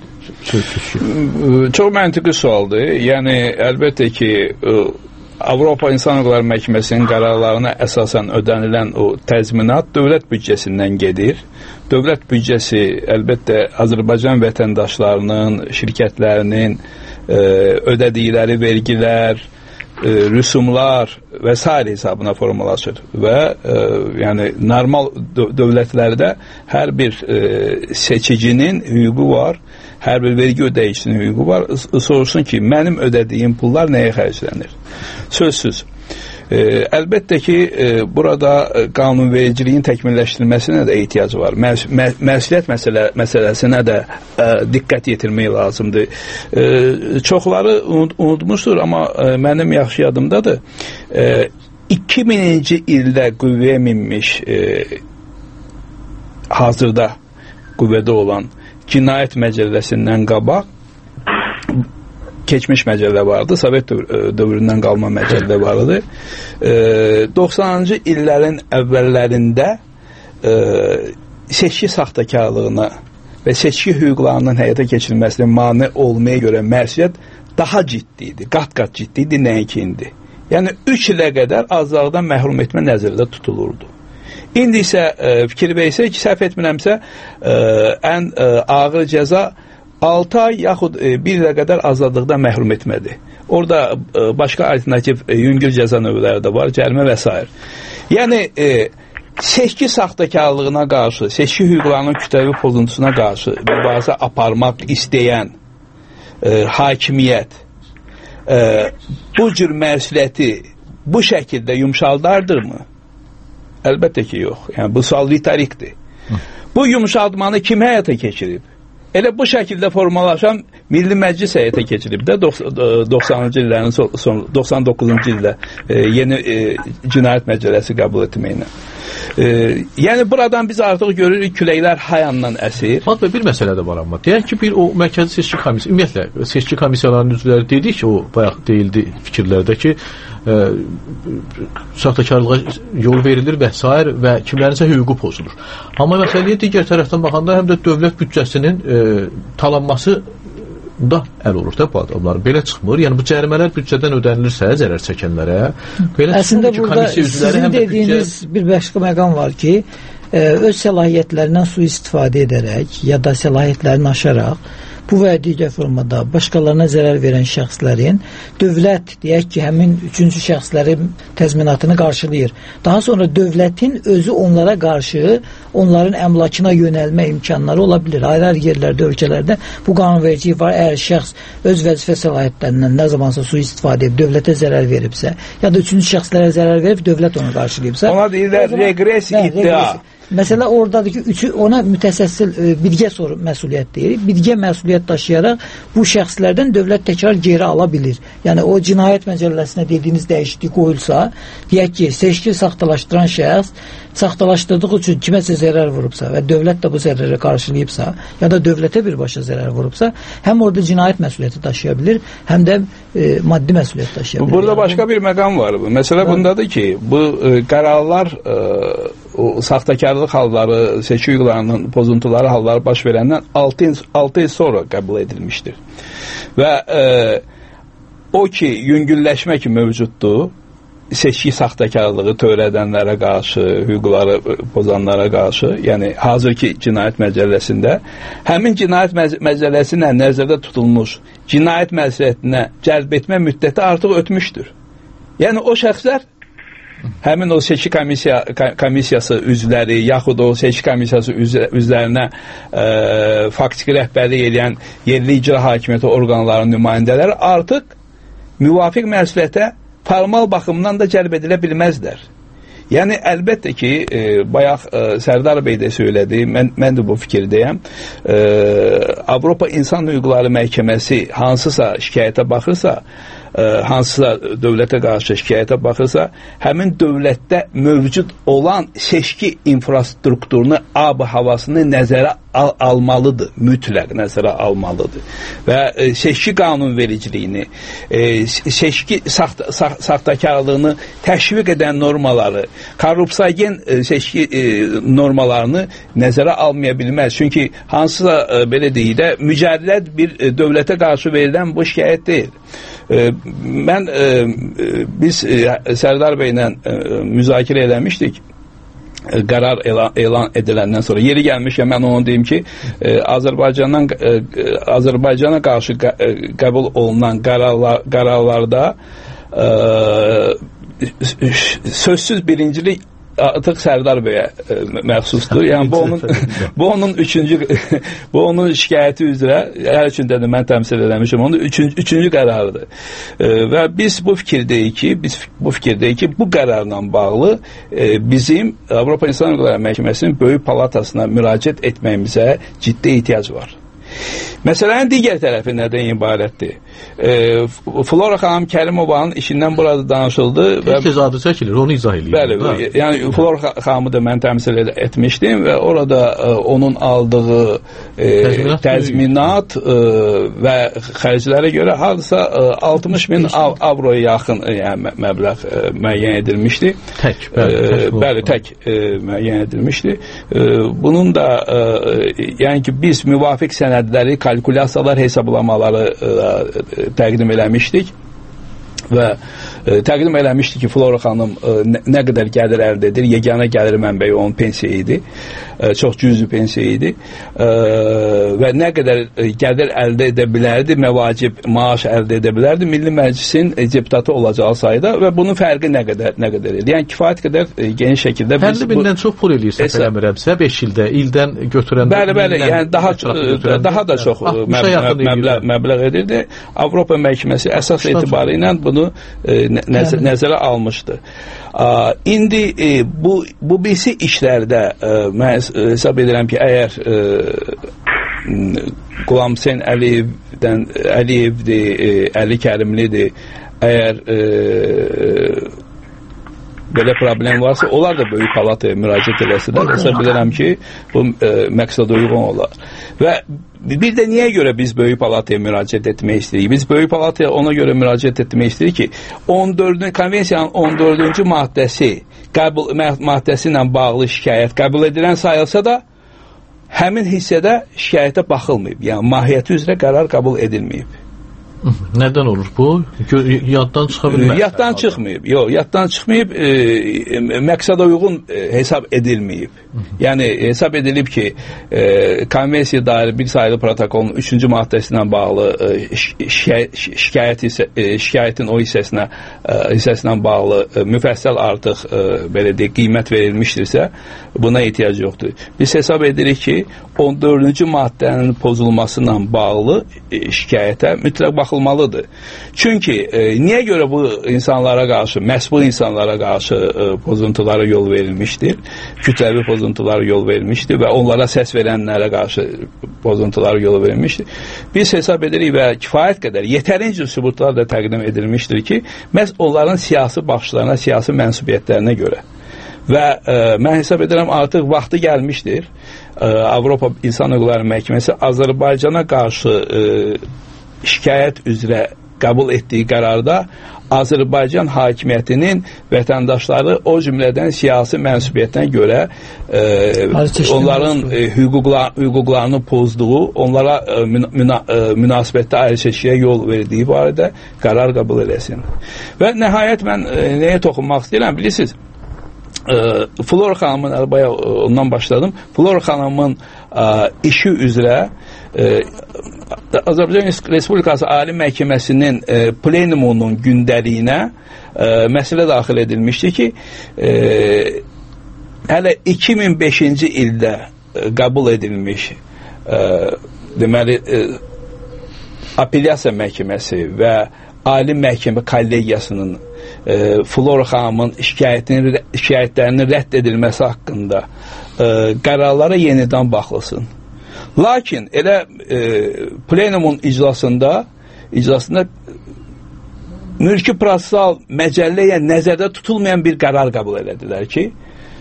Çox məntiqli sualdır. Yəni əlbəttə ki, Avropa İnsan Hüquqları Məhkəməsinin qərarlarına əsasən ödənilən o təzminat dövlət büdcəsindən gedir. Dövlət büdcəsi əlbəttə Azərbaycan vətəndaşlarının, şirkətlərinin ödədikləri vergilər, rüsumlar və s. hesabına formalaşır və yəni normal dövlətlərdə hər bir seçicinin hüququ var, hər bir vergi ödəyicinin hüququ var. Soruşsun ki, mənim ödədiyim pullar nəyə xərclənir? Sözsüz. Əlbəttə ki, burada qanunvericiliyin təkmilləşdirilməsinə də ehtiyac var. Məsuliyyət məsələsinə də diqqət yetirmək lazımdır. Çoxları unutmuşdur, amma mənim yaxşı yadımdadır. 2000-ci ildə qüvvəyə minmiş hazırda qüvvədə olan Cinayət Məcəlləsindən qabaq keçmiş məcəllə vardı, Sovet dövründən qalma məcəllə vardı. 90-cı illərin əvvəllərində seçki saxtakarlığına və seçki hüquqlarının həyata keçirilməsinə mane olmaya görə məsuliyyət daha ciddidir, qat-qat ciddidir, nəinki indi. Yəni 3 ilə qədər azadlıqdan məhrum etmə nəzərdə tutulurdu. İndi isə fikir versək ki, səhv etmirəmsə, ən ağır cəza 6 ay yaxud 1 ilə qədər azadlıqdan məhrum etmədi. Orada başqa alternativ yüngül cəza növləri də var, cərimə və s. Yəni, seçki saxtakarlığına qarşı, seçki hüquqlarının kütləvi pozuntusuna qarşı mübarizə aparmaq istəyən hakimiyyət bu cür məsuliyyəti bu şəkildə yumşaldardırmı? Əlbəttə ki, yox. Yəni, bu sual ritorikdir. Bu yumşaltmanı kim həyata keçirib? Elə bu şəkildə formalaşan Milli Məclis həyata keçirib də 90-cı illərin 99-cu ildə yeni cinayət məcəlləsi qəbul etməklə. Yəni buradan biz artıq görürük küləklər hayandan əsir. Fatma, bir məsələ də var amma. Deyək ki, bir o mərkəzi seçki komissiyası, ümumiyyətlə seçki komissiyalarının üzvləri dedik ki, o bayaq deyildi fikirlərdə ki, saxtakarlığa yol verilir və s. və kimlərinsə hüququ pozulur. Amma məsələyə digər tərəfdən baxanda həm də dövlət büdcəsinin talanması da əl olur da bu adamlar. Belə çıxmır. Yəni bu cərimələr büdcədən ödənilirsə zərər çəkənlərə, belə əslində burada sizin dediyiniz bir başqa məqam var ki, öz səlahiyyətlərindən sui-istifadə edərək ya da səlahiyyətlərini aşaraq bu və digər formada başqalarına zərər verən şəxslərin dövlət, deyək ki, həmin üçüncü şəxslərin təzminatını qarşılayır. Daha sonra dövlətin özü onlara qarşı onların əmlakına yönəlmə imkanları ola bilir. Ayrı-ayrı yerlərdə, ölkələrdə bu qanunvericilik var. Əgər şəxs öz vəzifə səlahiyyətlərindən nə zamansa sui-istifadə edib, dövlətə zərər veribsə, ya da üçüncü şəxslərə zərər verib, dövlət onu qarşılayıbsa, ona deyirlər reqres iddia. Məsələ oradadır ki, üçü ona mütəsəssil birgə məsuliyyət deyir. Birgə məsuliyyət daşıyaraq bu şəxslərdən dövlət təkrar geri ala bilir. Yəni o cinayət məcəlləsinə dediyiniz dəyişiklik qoyulsa, deyək ki, seçki saxtalaşdıran şəxs saxtalaşdırdığı üçün kiməsə zərər vurubsa və dövlət də bu zərəri qarşılayıbsa, ya da dövlətə birbaşa zərər vurubsa, həm orada cinayət məsuliyyəti daşıya bilir, həm də maddi məsuliyyət daşıya bilir. Burada başqa bir məqam var. Məsələ bundadır ki, bu qərarlar o saxtakarlıq halları, seçki hüquqlarının pozuntuları halları baş verəndən 6 il sonra qəbul edilmişdir. Və o ki, yüngülləşmə ki mövcuddur, seçki saxtakarlığı törədənlərə qarşı, hüquqları pozanlara qarşı, yəni hazırki cinayət məcəlləsində, həmin cinayət məcəlləsinə nəzərdə tutulmuş cinayət məsuliyyətinə cəlb etmə müddəti artıq ötmüşdür. Yəni o şəxslər həmin o seçki komissiyası üzvləri, yaxud o seçki komissiyası üzvlərinə faktiki rəhbərlik edən yerli icra hakimiyyəti orqanlarının nümayəndələri artıq müvafiq məsuliyyətə formal baxımdan da cəlb edilə bilməzlər. Yəni, əlbəttə ki, bayaq Sərdar bəy də söylədi, mən də bu fikirdəyəm. Avropa İnsan Hüquqları Məhkəməsi hansısa şikayətə baxırsa, hansısa dövlətə qarşı şikayətə baxırsa, həmin dövlətdə mövcud olan seçki infrastrukturunu, havasını nəzərə almalıdır, mütləq nəzərə almalıdır. Və seçki qanunvericiliyini, seçki saxtakarlığını təşviq edən normaları, korrupsiyagen seçki normalarını nəzərə almaya bilməz. Çünki hansısa, belə deyək də, mücərrəd bir dövlətə qarşı verilən bu şikayət deyil. Biz Sərdar bəylə müzakirə eləmişdik qərar elan ediləndən sonra. Yeri gəlmişkən mən onu deyim ki, Azərbaycana qarşı qəbul olunan qərarlarda sözsüz birincilik artıq Sərdar bəyə məxsusdur. Yəni bu onun şikayəti üzrə hər üçündə də mən təmsil eləmişəm. Onun üçüncü qərarıdır. Və biz bu fikirdəyik ki, bu qərarla bağlı bizim Avropa İnsan Hüquqları Məhkəməsinin Böyük Palatasına müraciət etməyimizə ciddi ehtiyac var. Məsələnin digər tərəfi nədən ibarətdir? Flora xanım Kərimovanın işindən burada danışıldı. Tez adı çəkilir, onu izah edir. Bəli, yəni Flora xanımı da mən təmsil etmişdim və orada onun aldığı təzminat və xərclərə görə hardasa 60.000 avroya yaxın məbləğ müəyyən edilmişdi. Bəli, tək müəyyən edilmişdi. Bunun da, yəni ki, biz müvafiq sənədləri, kalkulyasiyalar, hesablamaları təqdim eləmişdik və təqdim eləmişdi ki, Flora xanım nə qədər gəlir əldə edir, yeganə gəlir mənbəyi onun pensiya idi, çox cüzi pensiya idi və nə qədər gəlir əldə edə bilərdi, məvacib maaş əldə edə bilərdi, Milli Məclisin deputatı olacağı sayda və bunun fərqi nə qədər idi. Yəni kifayət qədər geniş şəkildə 50.000-dən çox pul eləyir, səhv eləmirəmsə, 5 ildə, ildən götürəndə. Bəli, yəni daha da çox məbləğ edirdi. Avropa Məhkəməsi əsas etibarı ilə bunu nəzərə almışdı. İndi bu birisi işlərdə mən hesab edirəm ki, əgər Qulamsen Əliyevdir, Əli Kərimlidir, əgər belə problem varsa, onlar da Böyük Palataya müraciət eləsələr, hesab edirəm ki, bu məqsədə uyğun olar. Və bir də niyə görə biz Böyük Palataya müraciət etmək istəyirik? Biz Böyük Palataya ona görə müraciət etmək istəyirik ki, konvensiyanın 14-cü maddəsi ilə bağlı şikayət qəbul edilən sayılsa da, həmin hissədə şikayətə baxılmayıb. Yəni, mahiyyəti üzrə qərar qəbul edilməyib. Nədən olur bu? Yaddan çıxa bilməz. Yaddan çıxmayıb. Yox, yaddan çıxmayıb, məqsədə uyğun hesab edilməyib. Yəni, hesab edilib ki, konvensiya dair bir sayılı protokolun 3-cü maddəsinə bağlı şikayətin o hissəsinə bağlı müfəssəl artıq belə deyək, qiymət verilmişdirsə, buna ehtiyac yoxdur. Biz hesab edirik ki, 14-cü maddənin pozulmasıyla bağlı şikayətə mütləq baxılmalıdır. Çünki niyə görə bu insanlara qarşı, məhz bu insanlara qarşı pozuntulara yol verilmişdir, kütləvi pozuntulara yol verilmişdir və onlara səs verənlərə qarşı pozuntulara yol verilmişdir. Biz hesab edirik və kifayət qədər yetərincə sübutlar da təqdim edilmişdir ki, məhz onların siyasi baxışlarına, siyasi mənsubiyyətlərinə görə. Və mən hesab edirəm artıq vaxtı gəlmişdir. Avropa İnsan Hüquqları Məhkəməsi Azərbaycana qarşı şikayət üzrə qəbul etdiyi qərarda Azərbaycan hakimiyyətinin vətəndaşları o cümlədən siyasi mənsubiyyətinə görə onların hüquqlarını pozduğu, onlara münasibətdə ayrı seçkiyə yol verdiyi barədə qərar qəbul eləsin. Və nəhayət mən nəyə toxunmaq istəyirəm, bilirsiniz, Flora xanımın, bayaq ondan başladım, Flora xanımın işi üzrə Azərbaycan Respublikası Ali Məhkəməsinin plenumunun gündəliyinə məsələ daxil edilmişdi ki, hələ 2005-ci ildə qəbul edilmiş deməli Apellyasiya Məhkəməsi və Ali Məhkəmə kollegiyasının Flora xanımın şikayətlərinin rədd edilməsi haqqında qərarlara yenidən baxılsın. Lakin elə plenumun iclasında mülki prosessual məcəlləyə nəzərdə tutulmayan bir qərar qəbul elədilər ki,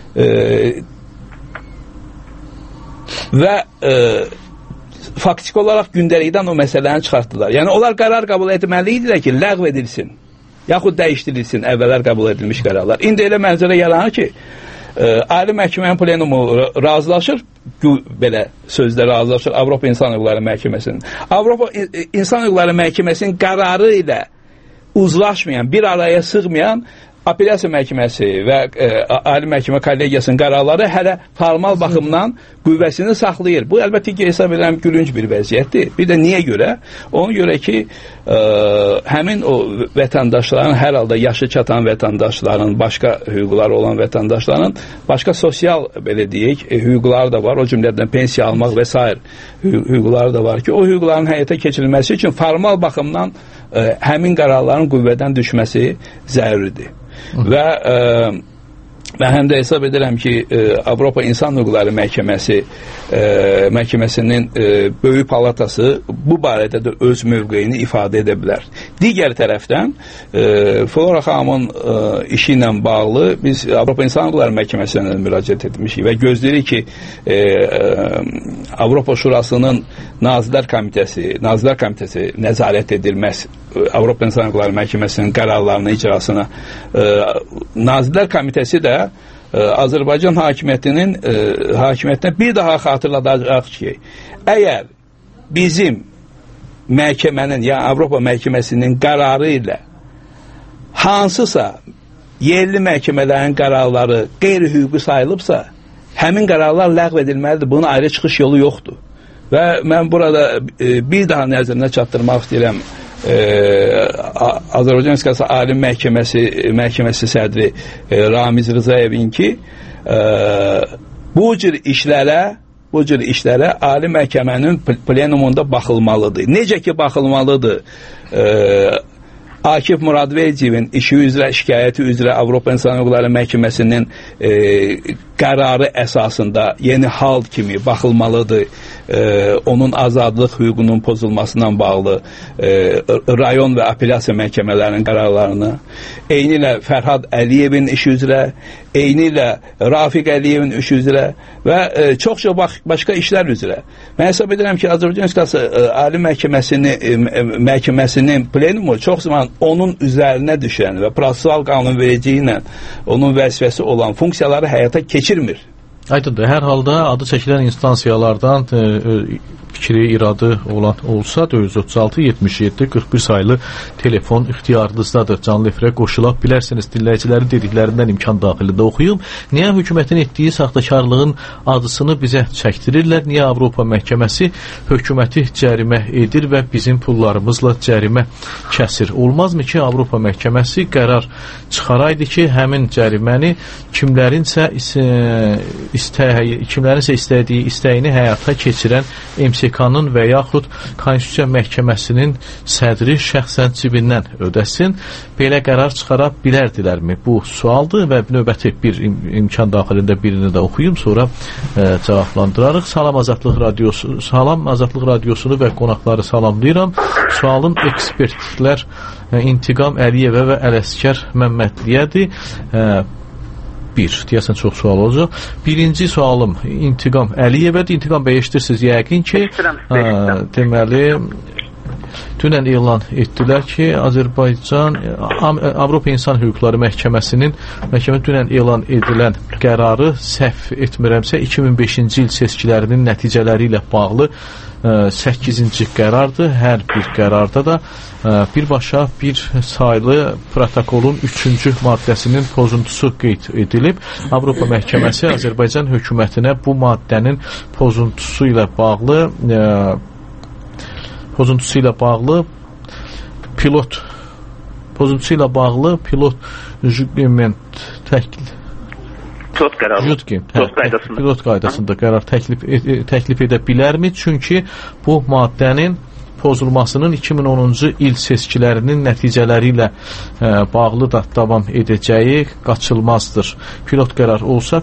və faktik olaraq gündəlikdən o məsələni çıxartdılar. Yəni, onlar qərar qəbul etməli idilər ki, ləğv edilsin, yaxud dəyişdirilsin əvvəllər qəbul edilmiş qərarlar. İndi elə mənzərə yaranır ki, Ali Məhkəmənin plenumu razılaşır, belə sözdə razılaşır Avropa İnsan Hüquqları Məhkəməsinin. Avropa İnsan Hüquqları Məhkəməsinin qərarı ilə uzlaşmayan, bir araya sığmayan Apellyasiya Məhkəməsi və Ali Məhkəmə kollegiyasının qərarları hələ formal baxımdan qüvvəsini saxlayır. Bu, əlbəttə ki, hesab edirəm gülünc bir vəziyyətdir. Bir də niyə görə? Ona görə ki, həmin o vətəndaşların, hər halda yaşı çatan vətəndaşların, başqa hüquqları olan vətəndaşların, başqa sosial, belə deyək, hüquqları da var. O cümlədən pensiya almaq və s. hüquqları da var ki, o hüquqların həyata keçirilməsi üçün formal baxımdan həmin qərarların qüvvədən düşməsi zəruridir. Və mən həm də hesab edirəm ki, Avropa İnsan Hüquqları Məhkəməsinin böyük palatası bu barədə də öz mövqeyini ifadə edə bilər. Digər tərəfdən, Flora xanımın işi ilə bağlı biz Avropa İnsan Hüquqları Məhkəməsinə müraciət etmişik və gözləyirik ki, Avropa Şurasının Nazirlər Komitəsi nəzarət edilməz Avropa İnsan Hüquqları Məhkəməsinin qərarlarının icrasına. Nazirlər Komitəsi də Azərbaycan hakimiyyətinə bir daha xatırladacaq ki, əgər bizim məhkəmənin, yəni Avropa Məhkəməsinin qərarı ilə hansısa yerli məhkəmələrin qərarları qeyri-hüquqi sayılıbsa, həmin qərarlar ləğv edilməlidir. Bunun ayrı çıxış yolu yoxdur. Və mən burada bir daha nəzərinə çatdırmaq istəyirəm Azərbaycan Respublikası Ali Məhkəməsi sədri Ramiz Rızayevin ki, bu cür işlərə Ali Məhkəmənin plenumunda baxılmalıdır. Necə ki baxılmalıdır, Akif Muradverdiyevin işi üzrə, şikayəti üzrə Avropa İnsan Hüquqları Məhkəməsinin qərarı əsasında yeni hal kimi baxılmalıdır. Onun azadlıq hüququnun pozulmasından bağlı rayon və apellyasiya məhkəmələrinin qərarlarını, eyni ilə Fərhad Əliyevin işi üzrə, eyni ilə Rafiq Əliyevin işi üzrə və çox-çox başqa işlər üzrə. Mən hesab edirəm ki, Azərbaycan Respublikası Ali Məhkəməsinin plenumu çox zaman onun üzərinə düşən və prosessual qanunvericiliyi ilə onun vəzifəsi olan funksiyaları həyata keçirmir. Aydındır. Hər halda adı çəkilən instansiyalardan fikri, iradı olan olsa 436-77-41 sayılı telefon ixtiyarınızdadır. Canlı efirə qoşula bilərsiniz. Dinləyicilərin dediklərindən imkan daxilində oxuyum. Niyə hökumətin etdiyi saxtakarlığın adısını bizə çəkdirirlər? Niyə Avropa Məhkəməsi hökuməti cərimə edir və bizim pullarımızla cərimə kəsir? Olmazmı ki, Avropa Məhkəməsi qərar çıxaraydı ki, həmin cəriməni kimlərinsə istədiyi istəyini həyata keçirən MSK-nın və yaxud Konstitusiya Məhkəməsinin sədri şəxsən cibindən ödəsin. Belə qərar çıxara bilərdilərmi? Bu sualdır və növbəti bir imkan daxilində birini də oxuyum, sonra cavablandırarıq. Salam Azadlıq Radiosunu və qonaqları salamlayıram. Sualım ekspertlər İntiqam Əliyevə və Ələskər Məmmədliyədir. Deyəsən çox sual olacaq. Birinci sualım İntiqam Əliyevədir. İntiqam bəy, eşidirsiniz yəqin ki, deməli dünən elan etdilər ki, Azərbaycan Avropa İnsan Hüquqları Məhkəmə dünən elan edilən qərarı səhv etmirəmsə 2005-ci il seçkilərinin nəticələri ilə bağlı 8-ci qərardır. Hər bir qərarda da birbaşa bir saylı protokolun 3-cü maddəsinin pozuntusu qeyd edilib. Avropa Məhkəməsi Azərbaycan hökumətinə bu maddənin pozuntusu ilə bağlı judgment pilot qaydasında qərar təklif edə bilərmi? Çünki bu maddənin pozulmasının 2010-cu il seçkilərinin nəticələri ilə bağlı da davam edəcəyi qaçılmazdır. Pilot qərar olsa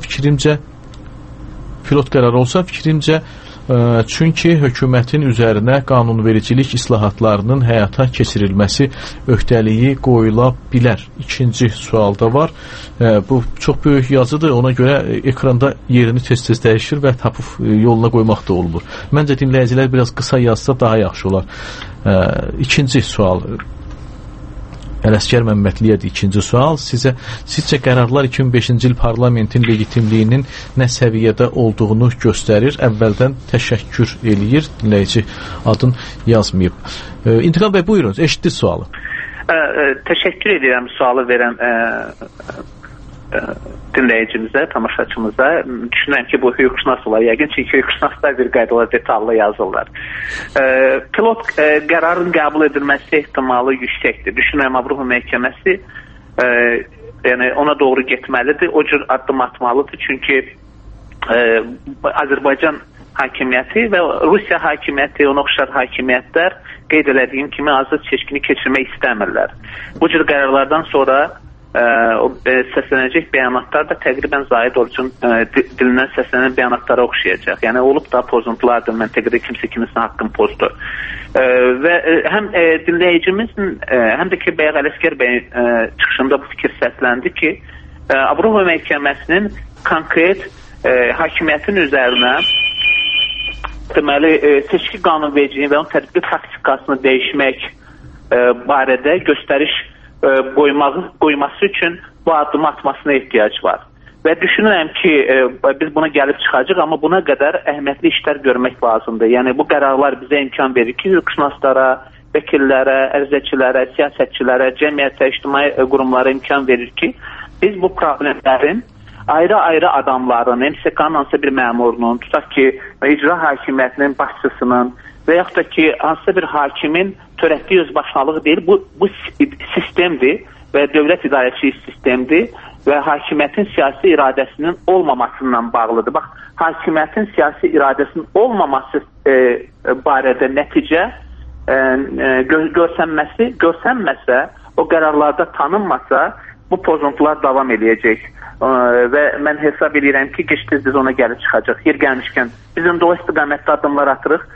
fikrimcə çünki hökumətin üzərinə qanunvericilik islahatlarının həyata keçirilməsi öhdəliyi qoyula bilər. İkinci sualda var. Bu çox böyük yazıdır. Ona görə ekranda yerini tez-tez dəyişir və tapıb yoluna qoymaq da olmur. Məncə dinləyicilər biraz qısa yazsa daha yaxşı olar. İkinci sual. Ələsgər Məmmədliyədir ikinci sual. Sizcə qərarlar 2005-ci il parlamentin legitimliyinin nə səviyyədə olduğunu göstərir? Əvvəldən təşəkkür eləyir. Dinləyici adın yazmayıb. İntiqam bəy, buyurun, eşitdiniz sualı. Təşəkkür edirəm sualı verən dinləyicimizə, tamaşaçımıza. Düşünürəm ki, bu hüquqşünas olar yəqin, çünki hüquqşünaslar bir qaydada detallı yazırlar. Pilot qərarın qəbul edilməsi ehtimalı yüksəkdir. Düşünürəm Avropa Məhkəməsi yəni ona doğru getməlidir, o cür addım atmalıdır, çünki Azərbaycan hakimiyyəti və Rusiya hakimiyyəti, ona oxşar hakimiyyətlər qeyd elədiyim kimi azad seçkini keçirmək istəmirlər. Bu cür qərarlardan sonra səslənəcək bəyanatlar da təqribən Zahid Orucun dilindən səslənən bəyanatlara oxşayacaq. Yəni olub da pozuntulardır, məntəqədə kimsə kimisinin haqqını pozdu. Və həm dinləyicimizin, həm də ki bayaq Ələsgər bəyin çıxışında bu fikir səsləndi ki, Avropa Məhkəməsinin konkret hakimiyyətin üzərinə deməli seçki qanunvericiliyi və onun tətbiqi praktikasını dəyişmək barədə göstəriş qoyması üçün bu addımı atmasına ehtiyac var. Və düşünürəm ki, biz buna gəlib çıxacaq, amma buna qədər əhəmiyyətli işlər görmək lazımdır. Yəni, bu qərarlar bizə imkan verir ki, hüquqşünaslara, vəkillərə, ərizəçilərə, siyasətçilərə, cəmiyyətə, ictimai qurumlara imkan verir ki, biz bu problemlərin ayrı-ayrı adamların, MSK-nın hansısa bir məmurunun, tutaq ki, icra hakimiyyətinin başçısının və yaxud da ki, hansısa bir hakimin törətdiyi özbaşınalığı deyil, bu sistemdir və dövlət idarəçiliyi sistemdir və hakimiyyətin siyasi iradəsinin olmamasından bağlıdır. Bax, hakimiyyətin siyasi iradəsinin olmaması barədə nəticə görsənməsə, o qərarlarda tanınmasa, bu pozuntular davam edəcək. Və mən hesab edirəm ki, gec-tez biz ona gəlib çıxacaq. Yer gəlmişkən, bizim də o istiqamətdə addımlar atırıq.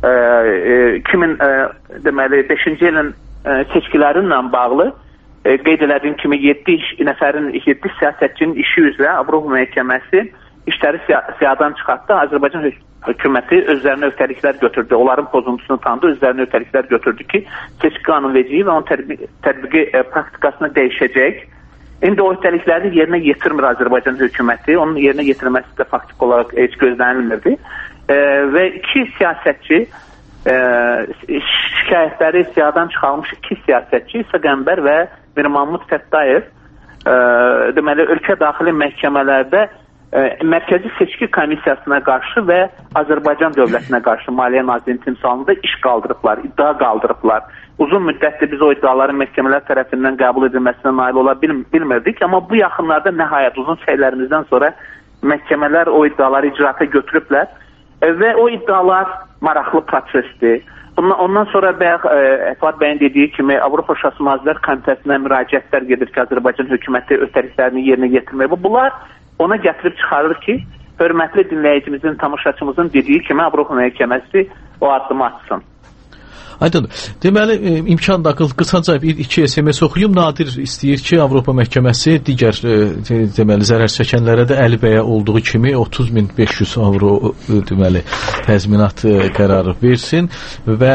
2005-ci ilin seçkilərinlə bağlı qeyd elədiyim kimi 7 siyasətçinin işi üzrə Avropa Məhkəməsi işləri siyadan çıxartdı. Azərbaycan hökuməti özlərinə öhdəliklər götürdü. Onların pozuntusunu tanıdı, özlərinə öhdəliklər götürdü ki, seçki qanunvericiliyi və onun tətbiqi praktikasını dəyişəcək. İndi o öhdəlikləri yerinə yetirmir Azərbaycan hökuməti. Onun yerinə yetirməsi də faktik olaraq heç gözlənilmirdi. Və iki siyasətçi şikayətləri siyadan çıxarmış iki siyasətçi İsa Qəmbər və Mir Mahmud Fəttayev deməli ölkə daxili məhkəmələrdə Mərkəzi Seçki Komissiyasına qarşı və Azərbaycan dövlətinə qarşı Maliyyə Nazirinin timsalında iş qaldırıblar, iddia qaldırıblar. Uzun müddətdir biz o iddiaların məhkəmələr tərəfindən qəbul edilməsinə nail ola bilmirdik, amma bu yaxınlarda nəhayət uzun səylərimizdən sonra məhkəmələr o iddiaları icraata götürüblər. Və o iddialar maraqlı prosesdir. Ondan sonra Fuad bəyin dediyi kimi Avropa Şurası Nazirlər Komitəsinə müraciətlər gedir ki, Azərbaycan hökuməti öhdəliklərini yerinə yetirmək. Bunlar ona gətirib çıxarır ki, hörmətli dinləyicimizin, tamaşaçımızın dediyi kimi Avropa Məhkəməsi o addımı atsın. Aydın, deməli, imkan da qısaca iki SMS oxuyum. Nadir istəyir ki, Avropa Məhkəməsi digər deməli, zərər çəkənlərə də Əli bəyə olduğu kimi 30.500 avro deməli, təzminat qərarı versin və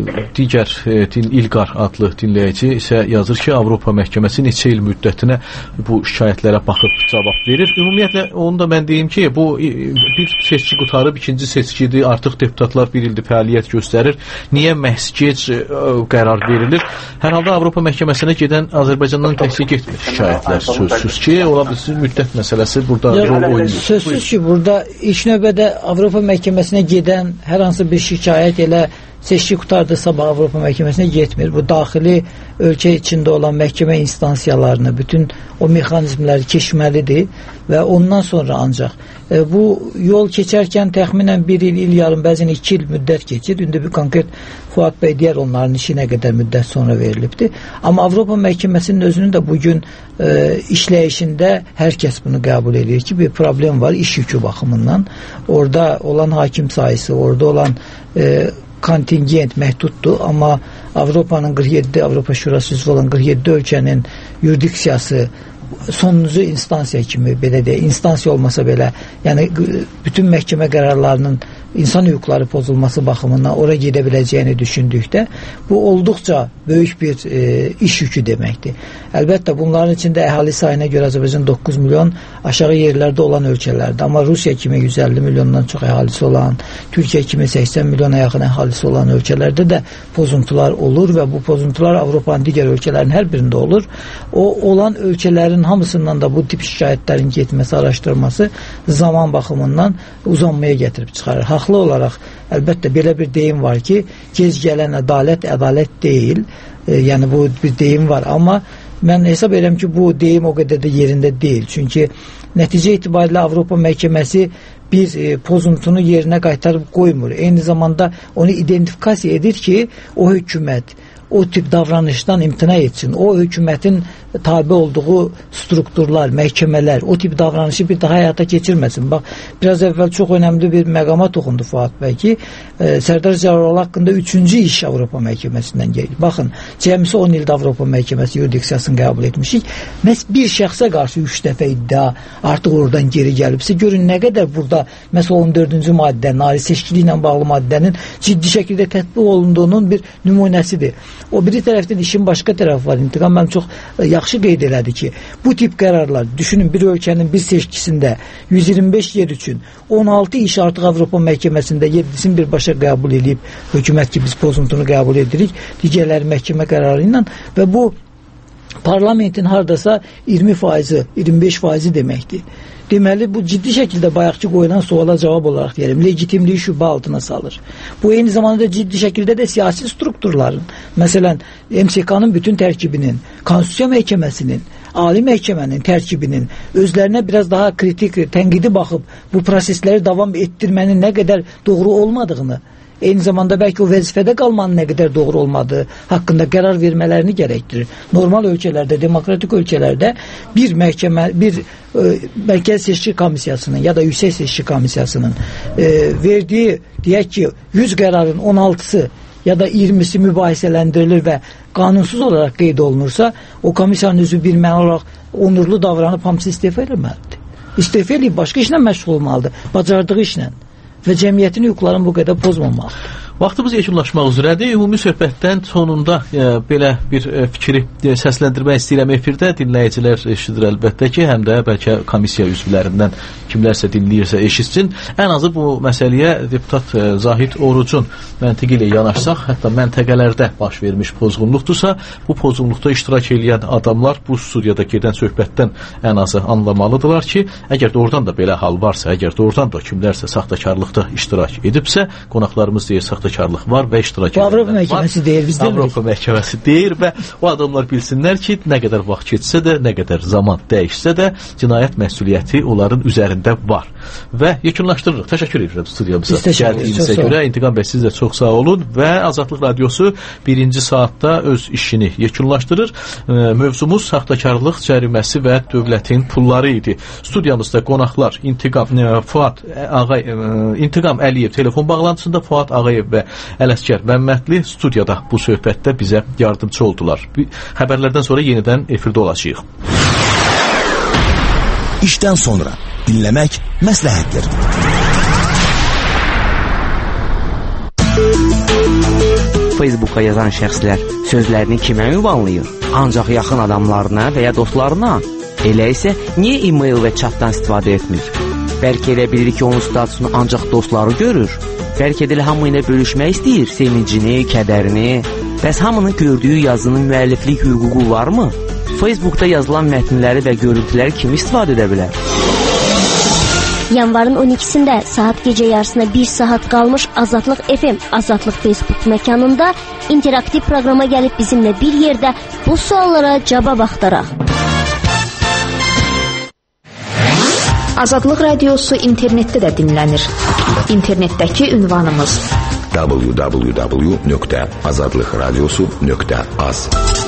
digər İlqar adlı dinləyici isə yazır ki, Avropa Məhkəməsi neçə il müddətinə bu şikayətlərə baxıb cavab verir. Ümumiyyətlə, onu da mən deyim ki, bu bir seçki qutarıb, ikinci seçkidir, artıq deputatlar bir ildir fəaliyyət göstərir. Niyə məhz gec qərar verilir? Hər halda Avropa Məhkəməsinə gedən Azərbaycandan təkcə getmir şikayətlər, sözsüz ki, ola bilsin müddət məsələsi burada rol oynayır. Sözsüz ki, burada ilk növbədə Avropa Məhkəməsinə gedən hər hansı bir şikayət elə seçki qutardı sabah Avropa Məhkəməsinə getmir. Bu daxili ölkə içində olan məhkəmə instansiyalarını, bütün o mexanizmləri keçməlidir və ondan sonra ancaq bu yol keçərkən təxminən 1 il yarım, bəzən 2 il müddət keçir. İndi bir konkret Fuad bəy deyər onların işi nə qədər müddət sonra verilibdir. Amma Avropa Məhkəməsinin özünün də bugün işləyişində hər kəs bunu qəbul edir ki, bir problem var iş yükü baxımından. Orada olan hakim sayısı, orada olan kontingent məhduddur, amma Avropanın 47, Avropa Şurası üzvü olan 47 ölkənin yurisdiksiyası sonuncu instansiya kimi, belə deyək, instansiya olmasa belə, yəni bütün məhkəmə qərarlarının insan hüquqları pozulması baxımından ora gedə biləcəyini düşündükdə bu olduqca böyük bir iş yükü deməkdir. Əlbəttə bunların içində əhali sayına görə Azərbaycan 9 milyon aşağı yerlərdə olan ölkələrdir. Amma Rusiya kimi 150 milyondan çox əhalisi olan, Türkiyə kimi 80 milyona yaxın əhalisi olan ölkələrdə də pozuntular olur və bu pozuntular Avropanın digər ölkələrin hər birində olur. O olan ölkələrin hamısından da bu tip şikayətlərin getməsi, araşdırması zaman baxımından uzanmaya gətirib çıxarır. Haqlı olaraq əlbəttə belə bir deyim var ki, gec gələn ədalət deyil. Yəni bu bir deyim var, amma mən hesab edirəm ki, bu deyim o qədər də yerində deyil. Çünki nəticə itibarilə Avropa Məhkəməsi bir pozuntunu yerinə qaytarıb qoymur. Eyni zamanda onu identifikasiya edir ki, o hökumət o tip davranışdan imtina etsin. O hökumətin tabi olduğu strukturlar, məhkəmələr o tip davranışı bir daha həyata keçirməsin. Bax, biraz əvvəl çox önəmli bir məqama toxundu Fuad bəy ki, Sərdar Cəlaloğlu haqqında 3-cü iş Avropa Məhkəməsindən gəlir. Baxın, cəmisi 10 ildə Avropa Məhkəməsi yurisdiksiyasını qəbul etmişik. Məhz bir şəxsə qarşı 3 dəfə iddia artıq oradan geri gəlibsə, görün nə qədər burada məsələn 14-cü maddə, nari seçkili ilə bağlı maddənin ciddi şəkildə tətbiq olunduğunun bir nümunəsidir. O biri tərəfdən işin başqa tərəfi var. İntiqam mənim çox yaxşı qeyd elədi ki, bu tip qərarlar, düşünün bir ölkənin bir seçkisində 125 yer üçün 16 iş artıq Avropa Məhkəməsində 7-sini birbaşa qəbul edib, hökumət ki biz pozuntunu qəbul edirik, digərləri məhkəmə qərarı ilə və bu parlamentin hardasa 20%, 25% deməkdir. Deməli, bu ciddi şəkildə bayaqçı qoyulan suala cavab olaraq deyirəm, legitimliyi şübhə altına salır. Bu eyni zamanda ciddi şəkildə də siyasi strukturların, məsələn, MSK-nın bütün tərkibinin, Konstitusiya Məhkəməsinin, Ali Məhkəmənin tərkibinin özlərinə biraz daha kritik, tənqidi baxıb bu prosesləri davam etdirmənin nə qədər doğru olmadığını, eyni zamanda bəlkə o vəzifədə qalmanın nə qədər doğru olmadığı haqqında qərar vermələrini gərəkdirir. Normal ölkələrdə, demokratik ölkələrdə bir məhkəmə, bir Mərkəzi Seçki Komissiyasının ya da Yüksək Seçki Komissiyasının verdiyi, deyək ki, 100 qərarın 16-sı ya da 20-si mübahisələndirilir və qanunsuz olaraq qeyd olunursa, o komissiyanın üzvü bir məna olaraq onurlu davranıb hamısı istefa edilməlidir. İstefa edib başqa işlə məşğul olmalıdır, bacardığı işlə və cəmiyyətin hüquqlarını bu qədər pozmamalıdır. Vaxtımız yekunlaşmaq üzrədir. Ümumi söhbətdən sonunda belə bir fikri səsləndirmək istəyirəm efirdə. Dinləyicilər eşidir əlbəttə ki, həm də bəlkə komissiya üzvlərindən kimlərsə dinləyirsə eşitsin. Ən azı bu məsələyə deputat Zahid Orucun məntiqi ilə yanaşsaq, hətta məntəqələrdə baş vermiş pozğunluqdursa, bu pozğunluqda iştirak edən adamlar bu studiyada gedən söhbətdən ən azı anlamalıdırlar ki, əgər doğrudan da belə hal varsa, əgər doğrudan da kimlərsə saxtakarlıqda iştirak edibsə, qonaqlarımız deyir saxtakarlıq var və iştirak edenlər var. Avropa Məhkəməsi deyir, biz deyirik. Avropa Məhkəməsi deyir və o adamlar bilsinlər ki, nə qədər vaxt keçsə də, nə qədər zaman dəyişsə də, cinayət məsuliyyəti onların üzərində var. Və yekunlaşdırırıq. Təşəkkür edirəm studiyamıza gəldiyinizə görə. İntiqam bəy, siz də çox sağ olun və Azadlıq Radiosu 1-ci saatda öz işini yekunlaşdırır. Mövzumuz saxtakarlıq cəriməsi və dövlətin pulları idi. Studiyamızda qonaqlar İntiqam Əliyev telefon bağlantısında, Fuad Ağayev və Ələsgər Məmmədli studiyada bu söhbətdə bizə yardımcı oldular. Xəbərlərdən sonra yenidən efirdə olacağıq. İşdən sonra dinləmək məsləhətdir. Facebooka yazan şəxslər sözlərini kimə ünvanlayır? Ancaq yaxın adamlarına və ya dostlarına. Elə isə niyə e-mail və chatdan istifadə etmir? Bəlkə elə bilir ki, onun statusunu ancaq dostları görür. Bəlkə də hamı ilə bölüşmək istəyir sevincini, kədərini. Bəs hamının gördüyü yazının müəlliflik hüququ varmı? Facebookda yazılan mətnləri və görüntüləri kim istifadə edə bilər? Yanvarın 12-sində saat gecə yarısına 1 saat qalmış Azadlıq FM, Azadlıq Facebook məkanında interaktiv proqrama gəlib bizimlə bir yerdə bu suallara cavab axtaraq. Azadlıq radiosu internetdə də dinlənir. İnternetdəki ünvanımız www.azadlıqradiosu.az